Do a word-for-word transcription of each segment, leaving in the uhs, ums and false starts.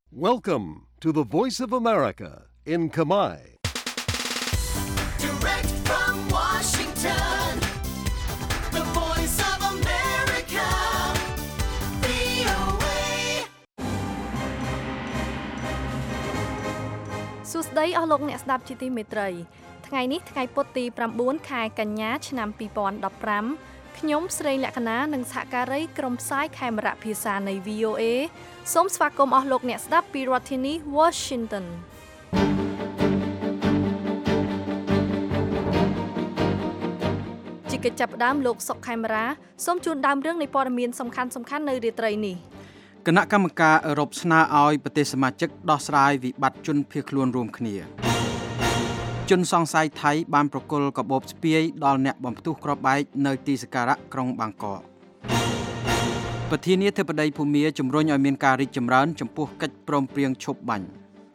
Welcome to the Voice of America in Khmer. Direct from Washington, the Voice of America, វី អូ เอសួស្តីអស់លោកអ្នកស្ដាប់ជាទីមេត្រីថ្ងៃនេះថ្ងៃពុធទី9ខែកញ្ញាឆ្នាំពីរពាន់ដប់ប្រាំខ្ញុំស្រីលក្ខណានិងសហការីក្រុមផ្សាយខេមរៈភាសានៃ វី អូ เอ សូមស្វាគមន៍អស់លោកអ្នកស្ដាប់ពីរដ្ឋធានី Washington ជាកិច្ចចាប់ផ្ដើមលោកសុកខេមរាសូមជូនដើមរឿងនៃព័ត៌មានសំខាន់ៗនៅរាត្រីនេះគណៈកម្មការអឺរ៉ុបស្នើឲ្យប្រទេសសមាជិកដោះស្រាយវិបត្តិជនភៀសខ្លួនរួមគ្នាជនសង្ស័យថៃបានប្រគល់កាបូបស្ពាយដល់អ្នកបំផ្ទុះគ្រាប់បែកនៅទីសក្ការៈក្រុងបាងកកប្រធានាធិបតីភូមាជំរុញឲ្យមានការរីកចម្រើនចំពោះកិច្ចព្រមព្រៀងឈប់បាញ់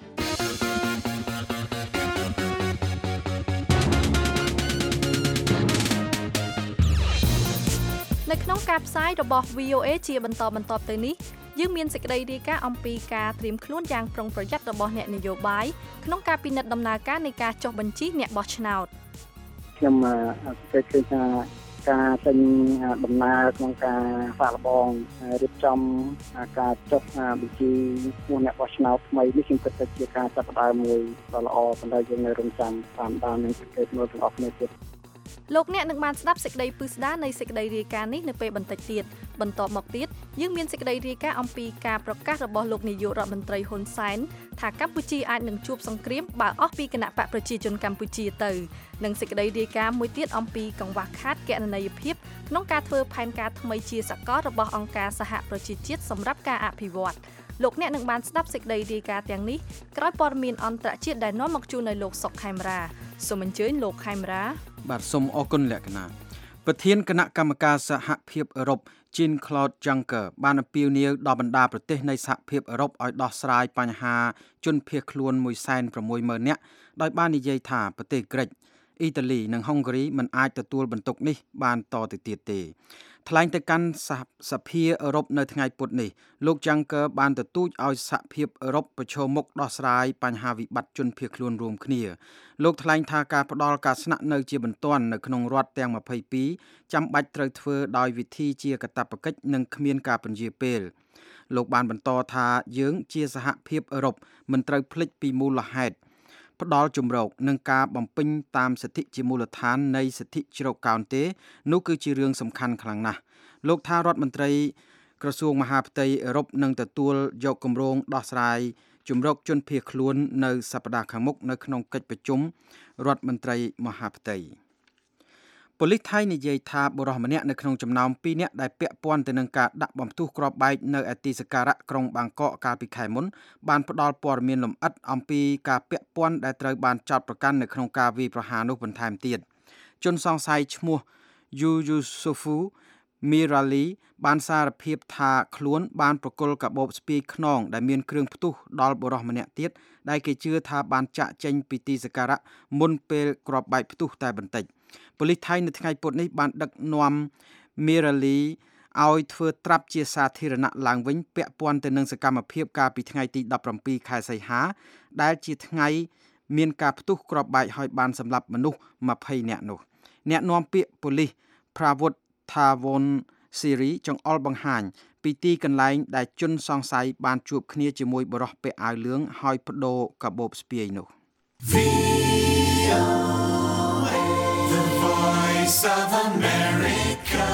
នៅក្នុងការផ្សាយរបស់ វី អូ เอ ជាបន្តបន្ទាប់ទៅនេះយើងមានសេចក្តីរាយការណ៍អំពីការត្រៀមខ្លួនយ៉ាងប្រុងប្រយ័ត្នរបស់អ្នកនយោបាយក្នុងការពិនិត្យដំណើរការនៃការចុះបញ្ជីអ្នកបោះឆ្នោតខ្ញុំគិតថាការទិញដំណើរក្នុងការសាកល្បងរៀបចំការចុះបញ្ជីឈ្មោះអ្នកបោះឆ្នោតថ្មីនេះខ្ញុំគិតថាជាការចាប់ផ្ដើមមួយដ៏ល្អប៉ុន្តែយើងនៅរងចាំតាមដាននឹងសង្កេតមើលទាំងអស់គ្នាទៀតលោកអ្នកនឹងបានស្ដាប់សេចក្តីពិស្ដារនៃសេចក្តីរាយការណ៍នេះនៅពេលបន្តិចទៀតបន្តមកទៀតយើងមានសេចក្តីរាយការណ៍អំពីការប្រកាសរបស់លោកនាយករដ្ឋមន្ត្រីហ៊ុនសែនថាកម្ពុជាអាចនឹងជួបសង្គ្រាមបើអស់ពីគណៈបកប្រជាជនកម្ពុជាទៅនិងសេចក្តីរាយការណ៍មួយទៀតអំពីកង្វះខាតគណនេយ្យភាពក្នុងការធ្វើផែនការថ្មីជាសកលរបស់អង្គការសហប្រជាជាតិសម្រាប់ការអភិវឌ្ឍលោកអ្នកនឹងបានស្ដាប់សេចក្តីរាយការណ៍ទាំងនេះក្រោយព័ត៌មានអន្តរជាតិដែលនាំមកជូននៅលោកសុកខេមរាសូមអញ្ជើញលោកខេមរាបាទសូមអរគុណលក្ខណៈប្រធានគណៈកម្មការសហភាពអឺរ៉ុប Jean-Claude Juncker បានអំពាវនាវដល់បណ្ដាប្រទេសនៃសហភាពអឺរ៉ុបឲ្យដោះស្រាយបញ្ហាជនភៀសខ្លួន មួយសែនប្រាំមួយម៉ឺន នាក់ដោយបាននិយាយថាប្រទេសក្រិចអ៊ីតាលីនិងហុងហ្គារីមិនអាចទទួលបន្ទុកនេះបានតទៅទៀតទេថ្លែងទៅកាន់សភាអឺរ៉ុបនៅថ្ងៃពុធនេះលោក Juncker បានទទូចឲ្យសហភាពអឺរ៉ុបប្រឈមមុខដោះស្រាយបញ្ហាវិបត្តិជនភៀសខ្លួនរួមគ្នាលោកថ្លែងថាការផ្ដល់ការស្នាក់នៅជាបន្ទាន់នៅក្នុងរដ្ឋទាំងម្ភៃពីរចាំបាច់ត្រូវធ្វើដោយវិធីជាកាតព្វកិច្ចនិងគ្មានការពន្យាពេលលោកបានបន្តថាយើងជាសហភាពអឺរ៉ុបមិនត្រូវភ្លេចពីមូលហេតុផ្ដល់ជំរកនិងការបំពេញតាមសិទ្ធិជាមូលដ្ឋាននៃសិទ្ធិជ្រកកោនទេនោះគឺជារឿងសំខាន់ខ្លាំងណាស់លោកថារដ្ឋមន្ត្រីក្រសួងមហាផ្ទៃអឺរ៉ុបនឹងទទួលយកគម្រោងដោះស្រាយជំរកជនភៀសខ្លួននៅសប្តាហ៍ខាងមុខនៅក្នុងកិច្ចប្រជុំរដ្ឋមន្ត្រីមហាផ្ទៃប៉ូលីសថៃនិយាយថាបុរសម្នាក់នៅក្នុងចំណោមពីរនាក់ដែលពាក់ព័ន្ធទៅនឹងការដាក់បំផ្ទុះគ្រាប់បែកនៅឯទីសក្ការៈក្រុងបាងកកកាលពីខែមុនបានផ្ដល់ព័ត៌មានលម្អិតអំពីការពាក់ព័ន្ធដែលត្រូវបានចោទប្រកាន់នៅក្នុងការវាយប្រហារនោះបន្ថែមទៀតជនសង្ស័យឈ្មោះ Yu Yusufu Mirali បានសារភាពថាខ្លួនបានប្រគល់កាបូបស្ពាយខ្នងដែលមានគ្រឿងផ្ទុះដល់បុរសម្នាក់ទៀតដែលគេជឿថាបានចាក់ចេញពីទីសក្ការៈមុនពេលគ្រាប់បែកផ្ទុះតែបន្តិចប៉ូលីសថៃនៅថ្ងៃពុធនេះបានដឹកនាំ Mirali ឲ្យធ្វើត្រាប់ជាសាធារណៈឡើងវិញពាក់ព័ន្ធទៅនឹងសកម្មភាពកាលពីថ្ងៃទីដប់ប្រាំពីរខែសីហាដែលជាថ្ងៃមានការផ្ទុះគ្រាប់បែកឲ្យបានសម្លាប់មនុស្សម្ភៃនាក់នោះអ្នកនាំពាក្យប៉ូលីស Pravut Thavon Siri ចង្អុលបង្ហាញពីទីកន្លែងដែលជនសង្ស័យបានជួបគ្នាជាមួយបុរសពាក់អាវលឿងហើយបដូរកាបូបស្ពាយនោះវី អូ เอ The Voice of America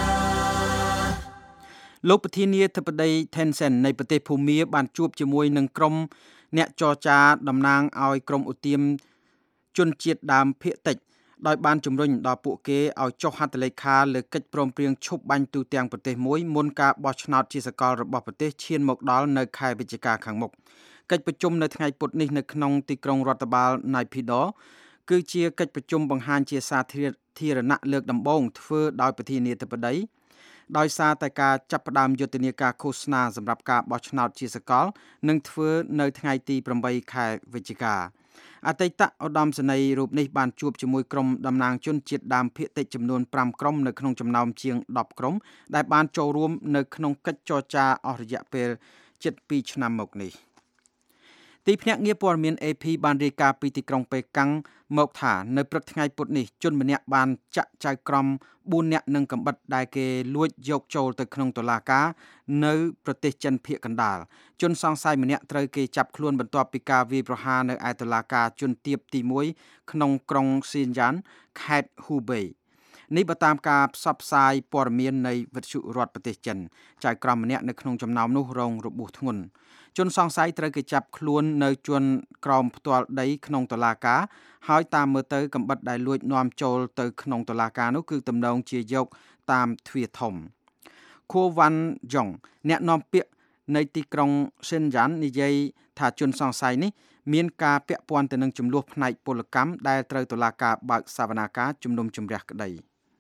លោកប្រធានាធិបតី Tencent នៃប្រទេសភូមាបានជួបជាមួយនឹងក្រុមអ្នកចរចាតំណាងឲ្យក្រុមឧទាមជនជាតិដើមភាគតិចដោយបានជំរុញដល់ពួកគេឲ្យចុះហត្ថលេខាលើកិច្ចព្រមព្រៀងឈប់បាញ់ទូទាំងប្រទេសមួយមុនការបោះឆ្នោតជាសកលរបស់ប្រទេសឈានមកដល់នៅខែវិច្ឆិកាខាងមុខកិច្ចប្រជុំនៅថ្ងៃពុធនេះនៅក្នុងទីក្រុងរដ្ឋបាល Naypyidaw គឺជាកិច្ចប្រជុំបង្ហាញជាសាធារណៈលើកដំបូងធ្វើដោយប្រធានាធិបតីដោយសារតែការចាប់ផ្ដើមយុទ្ធនាការឃោសនាសម្រាប់ការបោះឆ្នោតជាសកលនឹងធ្វើនៅថ្ងៃទីប្រាំបីខែវិច្ឆិកាអតីតឧត្តមសេនីយ៍រូបនេះបានជួបជាមួយក្រុមតំណាងជនជាតិដើមភាគតិចចំនួនប្រាំក្រុមនៅក្នុងចំណោមជាងដប់ក្រុមដែលបានចូលរួមនៅក្នុងកិច្ចចរចាអស់រយៈពេលជិតពីរឆ្នាំមកនេះទីភ្នាក់ងារព័ត៌មាន เอ พี បានរាយការណ៍ពីទីក្រុងប៉េកាំងមកថានៅព្រឹកថ្ងៃពុធនេះជនម្នាក់បានចាក់ចៅក្រមបួននាក់នឹងកំបិតដែលគេលួចយកចូលទៅក្នុងតុលាការនៅប្រទេសចិនភាគកណ្ដាលជនសង្ស័យម្នាក់ត្រូវគេចាប់ខ្លួនបន្ទាប់ពីការវាយប្រហារនៅឯតុលាការជនទាបទីមួយក្នុងក្រុងស៊ីនយ៉ានខេត្តហ៊ូបេនេះបើតាមការផ្សព្វផ្សាយព័ត៌មាននៃវិទ្យុរដ្ឋប្រទេសចិនចៅក្រមម្នាក់នៅក្នុងចំណោមនោះរងរបួសធ្ងន់ជនសង្ស័យត្រូវគេចាប់ខ្លួននៅជួនក្រោមផ្ទាល់ដីក្នុងតុលាការហើយតាមមើលទៅកំបិតដែលលួចនាំចូលទៅក្នុងតុលាការនោះគឺទំនងជាយកតាមទ្វារធំខួវ៉ាន់យ៉ុងអ្នកនាំពាក្យនៃទីក្រុងស៊ិនយ៉ាននិយាយថាជនសង្ស័យនេះមានការពាក់ព័ន្ធទៅនឹងចំនួនផ្នែកពលកម្មដែលត្រូវតុលាការបើកសវនាការជំនុំជម្រះក្តី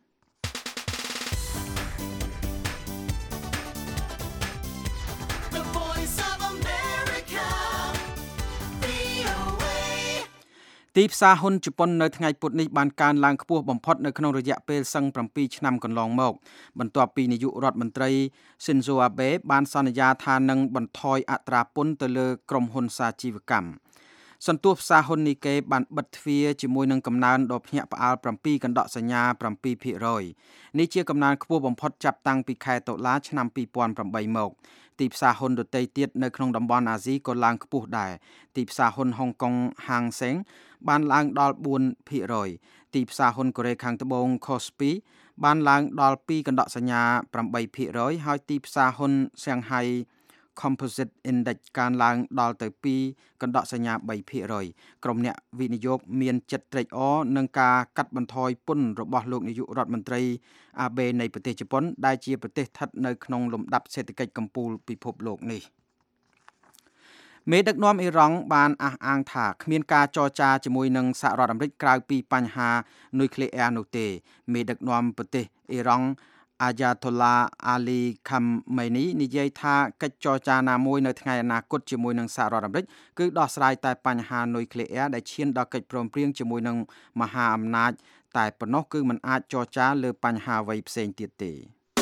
ទីផ្សារហ៊ុនជប៉ុននៅថ្ងៃពុធនេះបានកើនឡើងខ្ពស់បំផុតនៅក្នុងរយៈពេលសឹង7ឆ្នាំកន្លងមកបន្ទាប់ពីនាយករដ្ឋមន្ត្រី Shinzo Abe បានសន្យាថានឹងបន្ថយអត្រាពន្ធទៅលើក្រុមហ៊ុនសាជីវកម្មសន្ទុះផ្សារហ៊ុននីកេបានបិទទ្វារជាមួយនឹងកំណើនដ៏ភ្ញាក់ផ្អើល7កណ្ដកសញ្ញា7%នេះជាកំណើនខ្ពស់បំផុតចាប់តាំងពីខែតុលាឆ្នាំ2008មកទីផ្សារហ៊ុនដទៃទៀតនៅក្នុងតំបន់អាស៊ីក៏ឡើងខ្ពស់ដែរទីផ្សារហ៊ុនហុងកុងហាងសេងបានឡើងដល់4%ទីផ្សារហ៊ុនកូរ៉េខាងត្បូង Kospi បានឡើងដល់2កណ្ដកសញ្ញា8%ហើយទីផ្សារហ៊ុន Shanghai Composite Index កើនឡើងដល់ទៅ2កណ្ដកសញ្ញា3%ក្រុមអ្នកវិនិយោគមានចិត្តត្រេកអរនឹងការកាត់បន្ថយពន្ធរបស់លោកនាយករដ្ឋមន្ត្រីអាបេនៃប្រទេសជប៉ុនដែលជាប្រទេសស្ថិតនៅក្នុងលំដាប់សេដ្ឋកិច្ចកំពូលពិភពលោកនេះមេដឹកនាំអ៊ីរ៉ង់បានអះអាងថាគ្មានការចរចាជាមួយនឹងសហរដ្ឋអាមេរិកក្រៅពីបញ្ហានុយក្លេអ៊ែរនោះទេមេដឹកនាំប្រទេសអ៊ីរ៉ង់អាយ៉ាតូឡាអាលីខាំម៉េនីនិយាយថាកិច្ចចរចាណាមួយនៅថ្ងៃអនាគតជាមួយនឹងសហរដ្ឋអាមេរិកគឺដោះស្រាយតែបញ្ហានុយក្លេអ៊ែរដែលឈានដល់កិច្ចព្រមព្រៀងជាមួយនឹងមហាអំណាចតែប៉ុណ្ណោះគឺមិនអាចចរចាលើបញ្ហាអ្វីផ្សេងទៀតទេ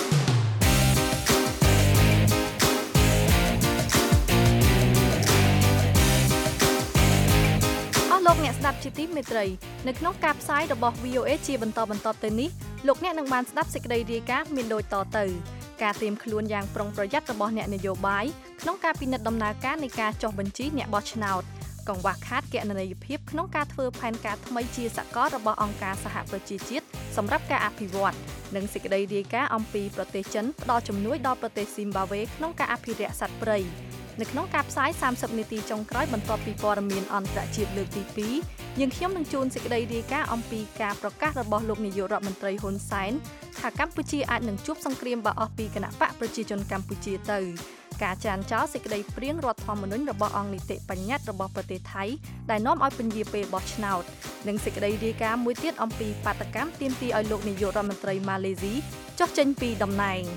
លោកអ្នកស្ដាប់ជាទីមេត្រីនៅក្នុងការផ្សាយរបស់ វី អូ เอ ជាបន្តបន្ទាប់ទៅនេះលោកអ្នកនឹងបានស្ដាប់សេចក្តីរាយការណ៍មានដូចតទៅការត្រៀមខ្លួនយ៉ាងប្រុងប្រយ័ត្នរបស់អ្នកនយោបាយក្នុងការពិនិត្យដំណើរការនៃការចុះបញ្ជីអ្នកបោះឆ្នោតកង្វះខាតគណនេយ្យភាពក្នុងការធ្វើផែនការថ្មីជាសកលរបស់អង្គការសហប្រជាជាតិសម្រាប់ការអភិវឌ្ឍនិងសេចក្តីរាយការណ៍អំពីប្រទេសចិនផ្ដល់ជំនួយដល់ប្រទេសស៊ីមបាវេក្នុងការអភិរក្សសត្វព្រៃនៅក្នុងការផ្សាយសាមសិបនាទីចុងក្រោយបន្ទាប់ពីព័ត៌មានអន្តរជាតិលើកទីពីរយើងខ្ញុំនឹងជូនសេចក្តីរាយការណ៍អំពីការប្រកាសរបស់លោកនាយករដ្ឋមន្ត្រីហ៊ុនសែនថាកម្ពុជាអាចនឹងជួបសង្គ្រាមបើអស់ពីគណបកប្រជាជនកម្ពុជាទៅការចាញ់ចោលសេចក្តីព្រាងរដ្ឋធម្មនុញ្ញរបស់អង្គនីតិបញ្ញត្តិរបស់ប្រទេសថៃដែលនាំឲ្យពន្យាពេលបោះឆ្នោតនិងសេចក្តីរាយការណ៍មួយទៀតអំពីបាតកម្មទាមទារឲ្យលោកនាយករដ្ឋមន្ត្រីម៉ាឡេស៊ីចុះចេញពីតំណែង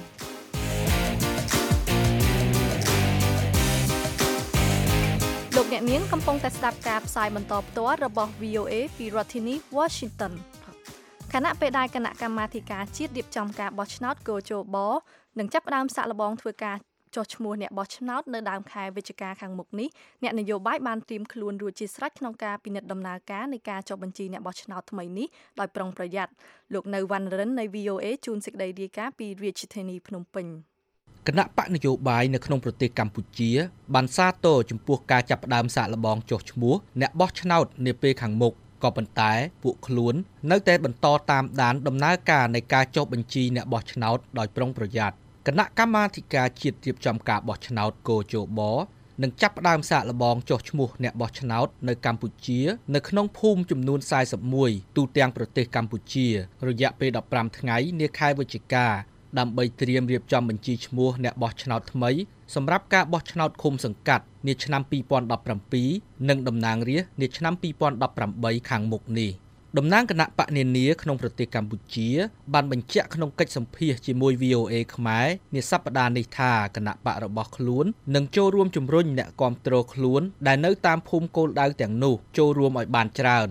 លោកអ្នកនាងកំពុងតែស្ដាប់ការផ្សាយបន្តផ្ទាល់របស់ វី អូ เอ ពីរដ្ឋធានី Washington ខណៈពេលដែលគណៈកម្មាធិការជាតិរៀបចំការបោះឆ្នោតកោជបនឹងចាប់ផ្ដើមសាកល្បងធ្វើការចុះឈ្មោះអ្នកបោះឆ្នោតនៅដើមខែវិច្ឆិកាខាងមុខនេះអ្នកនយោបាយបានត្រៀមខ្លួនរួចជាស្រេចក្នុងការពិនិត្យដំណើរការនៃការចុះបញ្ជីអ្នកបោះឆ្នោតថ្មីនេះដោយប្រុងប្រយ័ត្នលោកនៅវណ្ណរិននៃ វី អូ เอ ជូនសេចក្តីរាយការណ៍ពីរាជធានីភ្នំពេញគណៈបកនយោបាយនៅក្នុងប្រទេសកម្ពុជាបានសាទរចំពោះការចាប់ផ្ដើមសាកល្បងចុះឈ្មោះអ្នកបោះឆ្នោតនាពេលខាងមុខក៏ប៉ុន្តែពួកខ្លួននៅតែបន្តតាមដានដំណើរការនៃការចុះបញ្ជីអ្នកបោះឆ្នោតដោយប្រុងប្រយ័ត្នគណៈកម្មាធិការជាតិរៀបចំការបោះឆ្នោតកោជបនឹងចាប់ផ្ដើមសាកល្បងចុះឈ្មោះអ្នកបោះឆ្នោតនៅកម្ពុជានៅក្នុងភូមិចំនួនสี่สิบเอ็ดទូទាំងប្រទេសកម្ពុជារយៈពេលដប់ប្រាំថ្ងៃនាខែវិច្ឆិកាដើម្បីត្រៀមរៀបចំបញ្ជីឈ្មោះអ្នកបោះឆ្នោតថ្មីសម្រាប់ការបោះឆ្នោតឃុំសង្កាត់នាឆ្នាំពីរពាន់ដប់ប្រាំពីរនិងតំណាងរាស្ត្រនាឆ្នាំពីរពាន់ដប់ប្រាំបីខាងមុខនេះតំណាងគណៈបកនានាក្នុងប្រទេសកម្ពុជាបានបញ្ជាក់ក្នុងកិច្ចសម្ភាសជាមួយ វី អូ เอ ខ្មែរនាសប្តាហ៍នេះថាគណៈបករបស់ខ្លួននឹងចូលរួមជំរុញអ្នកគាំទ្រខ្លួនដែលនៅតាមភូមិគោលដៅទាំងនោះចូលរួមឲ្យបានច្រើន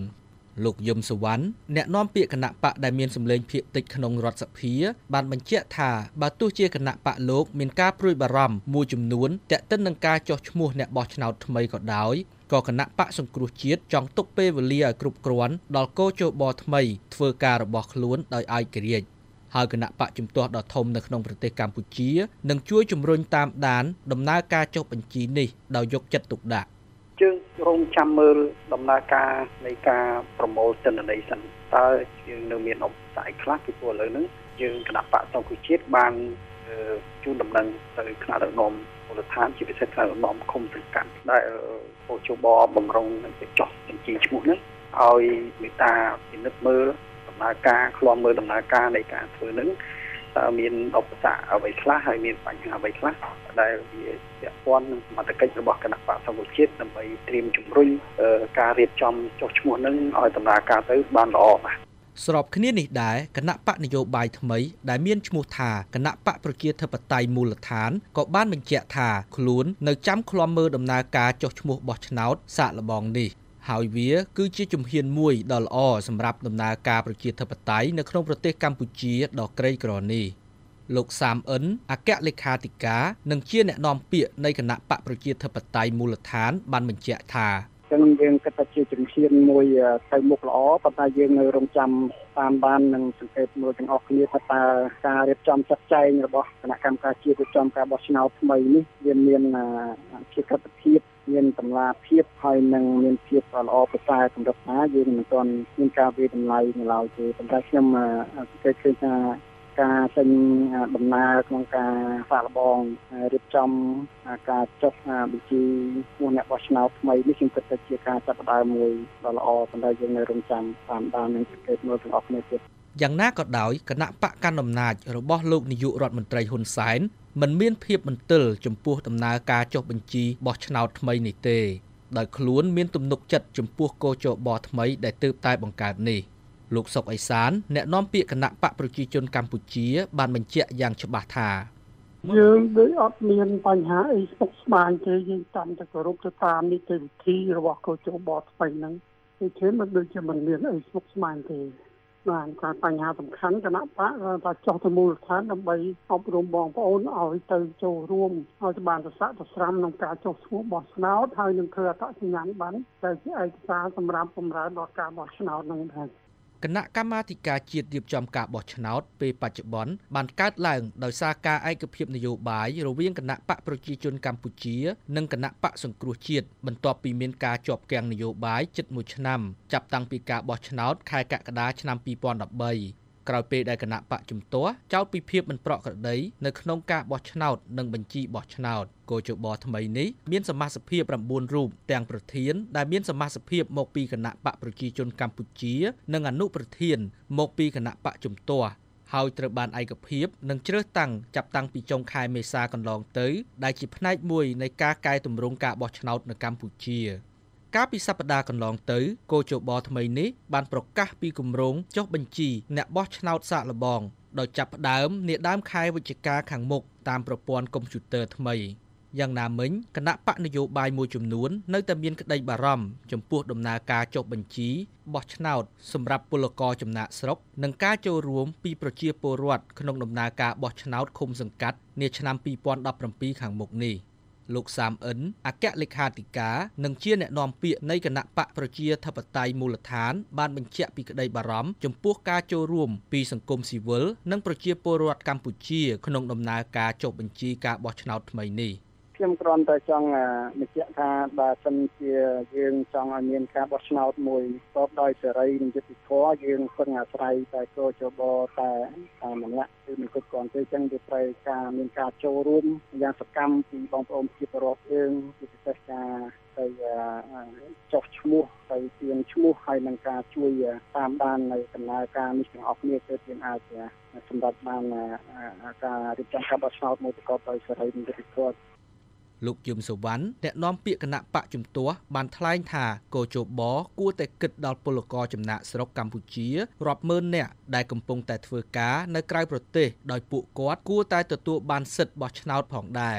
លោកយមសវណ្ណអ្នកនាំពាក្យគណៈបកដែលមានសម្លេងភាគតិចក្នុងរដ្ឋសភាបានបញ្ជាក់ថាបើទោះជាគណៈបកលោកមានការព្រួយបារម្ភមួយចំនួនទាក់ទិននឹងការចុះឈ្មោះអ្នកបោះឆ្នោតថ្មីក៏ដោយក៏គណៈបកសង្គ្រោះជាតិចង់ទុកពេលវេលាឲ្យគ្រប់គ្រាន់ដល់កោជបថ្មីធ្វើការរបស់ខ្លួនដោយឯករាជ្យហើយគណៈបកជំទាស់ដ៏ធំនៅក្នុងប្រទេសកម្ពុជានឹងជួយជំរុញតាមដានដំណើរការចុះបញ្ជីនេះដោយយកចិត្តទុកដាក់យើងរងចាំមើលដំណើរការនៃការប្រមូលទិន្នន័យសិនតើយើងនៅមានឧបសគ្គខ្លះពីព្រោះឥឡូវហ្នឹងយើងគណៈបកសង្គ្រោះជាតិបានជូនដំណឹងទៅថ្នាក់ដឹកនាំមូលដ្ឋានជាពិសេសថ្នាក់ដឹកនាំឃុំសង្កាត់ដែលពលជបបំរុងនឹងទៅចុះបញ្ជីឈ្មោះហ្នឹងឲ្យមេត្តាពិនិត្យមើលដំណើរការឃ្លាំមើលដំណើរការនៃការធ្វើហ្នឹងតើមានឧបសគ្គអ្វីខ្លះហើយមានបញ្ហាអ្វីខ្លះដែលវាពាក់ព័ន្ធនឹងសមត្ថកិច្ចរបស់គណៈបកសង្គ្រោះជាតិដើម្បីត្រៀមជំរុញការរៀបចំចុះឈ្មោះនឹងឲ្យដំណើរការទៅបានល្អបាទស្របគ្នានេះដែរគណៈបកនយោបាយថ្មីដែលមានឈ្មោះថាគណៈបកប្រជាធិបតេយ្យមូលដ្ឋានក៏បានបញ្ជាក់ថាខ្លួននៅចាំឃ្លាំមើលដំណើរការចុះឈ្មោះបោះឆ្នោតសាកល្បងនេះហើយវាគឺជាជំហានមួយដ៏ល្អសម្រាប់ដំណើរការប្រជាធិបតេយ្យនៅក្នុងប្រទេសកម្ពុជាដ៏ក្រីក្រនេះលោកសាមអិនអគ្គលេខាធិការនិងជាអ្នកនាំពាក្យនៃគណៈបកប្រជាធិបតេយ្យមូលដ្ឋានបានបញ្ជាក់ថាចឹងយើងគិតថាជាជំហានមួយទៅមុខល្អប៉ុន្តែយើងនៅរងចាំតាមបាននឹងសង្កេតមើលទាំងអស់គ្នាថាតើការរៀបចំចាត់ចែងរបស់គណៈកម្មការជាតិរៀបចំការបោះឆ្នោតថ្មីនេះវាមានជាកតភាពមានតម្លាភាពហើយនឹងមានភាពល្អប្រសើរសម្រាប់ថាយើងមិនទាន់មានការវិតម្លៃនៅឡើយទេប៉ុន្តែខ្ញុំសង្កេតឃើញថាការចេញដំណើរក្នុងការសាកល្បងរៀបចំការចុះបញ្ជីឈ្មោះអ្នកបោះឆ្នោតថ្មីនេះខ្ញុំគិតថាជាការចាប់ផ្ដើមមួយដ៏ល្អប៉ុន្តែយើងនៅរងចាំតាមដាននិងសង្កេតមើលទាំងអស់គ្នាទៀតយ៉ាងណាក៏ដោយគណៈបកកណ្ដាលអំណាចរបស់លោកនាយករដ្ឋមន្ត្រីហ៊ុនសែនមិនមានភាពបន្ទិលចំពោះដំណើរការចុះបញ្ជីបោះឆ្នោតថ្មីនេះទេដោយខ្លួនមានទំនុកចិត្តចំពោះកោជបថ្មីដែលទើបតែបង្កើតនេះលោកសុកអេសានអ្នកនាំពាក្យគណៈបកប្រជាជនកម្ពុជាបានបញ្ជាក់យ៉ាងច្បាស់ថាយើងដូចអត់មានបញ្ហាអីស្មុគស្មាញទេយើងតាមតែគោរពទៅតាមនីតិវិធីរបស់កោជបថ្មីហ្នឹងគឺគេមិនដូចជាមិនមានអីស្មុគស្មាញទេបានការបញ្ហាសំខាន់គណៈបកថាចោះទៅមូលដ្ឋានដើម្បីអប់រំបងប្អូនឲ្យទៅចូលរួមឲ្យបានប្រស័ក្តិស្រាំក្នុងការចុះឈ្មោះបោះឆ្នោតហើយនឹងធ្វើអត្តសញ្ញាណប័ណ្ណដែលជាឯកសារសម្រាប់បម្រើដល់ការបោះឆ្នោតនឹងដែរគណៈកម្មាធិការជាតិរៀបចំការបោះឆ្នោតពេលបច្ចុប្បន្នបានកើតឡើងដោយសារការឯកភាពនយោបាយរវាងគណៈបកប្រជាជនកម្ពុជានិងគណៈបកសង្គ្រោះជាតិបន្ទាប់ពីមានការជាប់គាំងនយោបាយជិតមួយឆ្នាំចាប់តាំងពីការបោះឆ្នោតខែកក្កដាឆ្នាំពីរពាន់ដប់បីក្រោយពេលដែលគណៈបកជំទាស់ចោទពីភាពមិនប្រក្រតីនៅក្នុងការបោះឆ្នោតនិងបញ្ជីបោះឆ្នោតកោជបថ្មីនេះមានសមាជិកភាព៩រូបទាំងប្រធានដែលមានសមាជិកភាពមកពីគណៈបកប្រជាជនកម្ពុជានិងអនុប្រធានមកពីគណៈបកជំទាស់ហើយត្រូវបានឯកភាពនិងជ្រើសតាំងចាប់តាំងពីចុងខែមេសាកន្លងទៅដែលជាផ្នែកមួយនៃការកែតម្រង់ការបោះឆ្នោតនៅកម្ពុជាកាលពីសប្តាហ៍កន្លងទៅកោជបថ្មីនេះបានប្រកាសពីគម្រោងចុះបញ្ជីអ្នកបោះឆ្នោតសាកល្បងដោយចាប់ផ្ដើមនាដើមខែវិច្ឆិកាខាងមុខតាមប្រព័ន្ធកុំព្យូទ័រថ្មីយ៉ាងណាមិញគណៈបកនយោបាយមួយចំនួននៅតែមានក្តីបារម្ភចំពោះដំណើរការចុះបញ្ជីបោះឆ្នោតសម្រាប់ពលករចំណាក់ស្រុកនិងការចូលរួមពីប្រជាពលរដ្ឋក្នុងដំណើរការបោះឆ្នោតឃុំសង្កាត់នាឆ្នាំពីរពាន់ដប់ប្រាំពីរខាងមុខនេះលោកសាមអិនអគ្គលេខាធិការនិងជាអ្នកនាំពាក្យនៃគណៈបកប្រជាធិបតេយ្យមូលដ្ឋានបានបញ្ជាក់ពីក្តីបារម្ភចំពោះការចូលរួមពីសង្គមស៊ីវិលនិងប្រជាពលរដ្ឋកម្ពុជាក្នុងដំណើរការចុះបញ្ជីការបោះឆ្នោតថ្មីនេះខ្ញុំគ្រាន់តែចង់បញ្ជាក់ថាបើសិនជាយើងចង់ឲ្យមានការបោះឆ្នោតមួយប្រកបដោយសេរីនិងយុត្តិធម៌យើងពឹងអាស្រ័យតែកោជបតែម្នាក់គឺមិនគ្រប់គ្រាន់ទេអញ្ចឹងវាត្រូវការមានការចូលរួមយ៉ាងសកម្មពីបងប្អូនប្រជាពលរដ្ឋយើងជាពិសេសការទៅចុះឈ្មោះទៅទាញឈ្មោះហើយនឹងការជួយតាមដាននៅដំណើរការនេះទាំងអស់គ្នាគឺយើងអាចសម្រាប់បានការរៀបចំការបោះឆ្នោតមួយប្រកបដោយសេរីនិងយុត្តិធម៌លោកយមសវណ្ណអ្នកនាំពាក្យគណៈបកជំទាស់បានថ្លែងថាកោជបគួរតែគិតដល់ពលករចំណាក់ស្រុកកម្ពុជារាប់ម៉ឺននាក់ដែលកំពុងតែធ្វើការនៅក្រៅប្រទេសដោយពួកគាត់គួរតែទទួលបានសិទ្ធិបោះឆ្នោតផងដែរ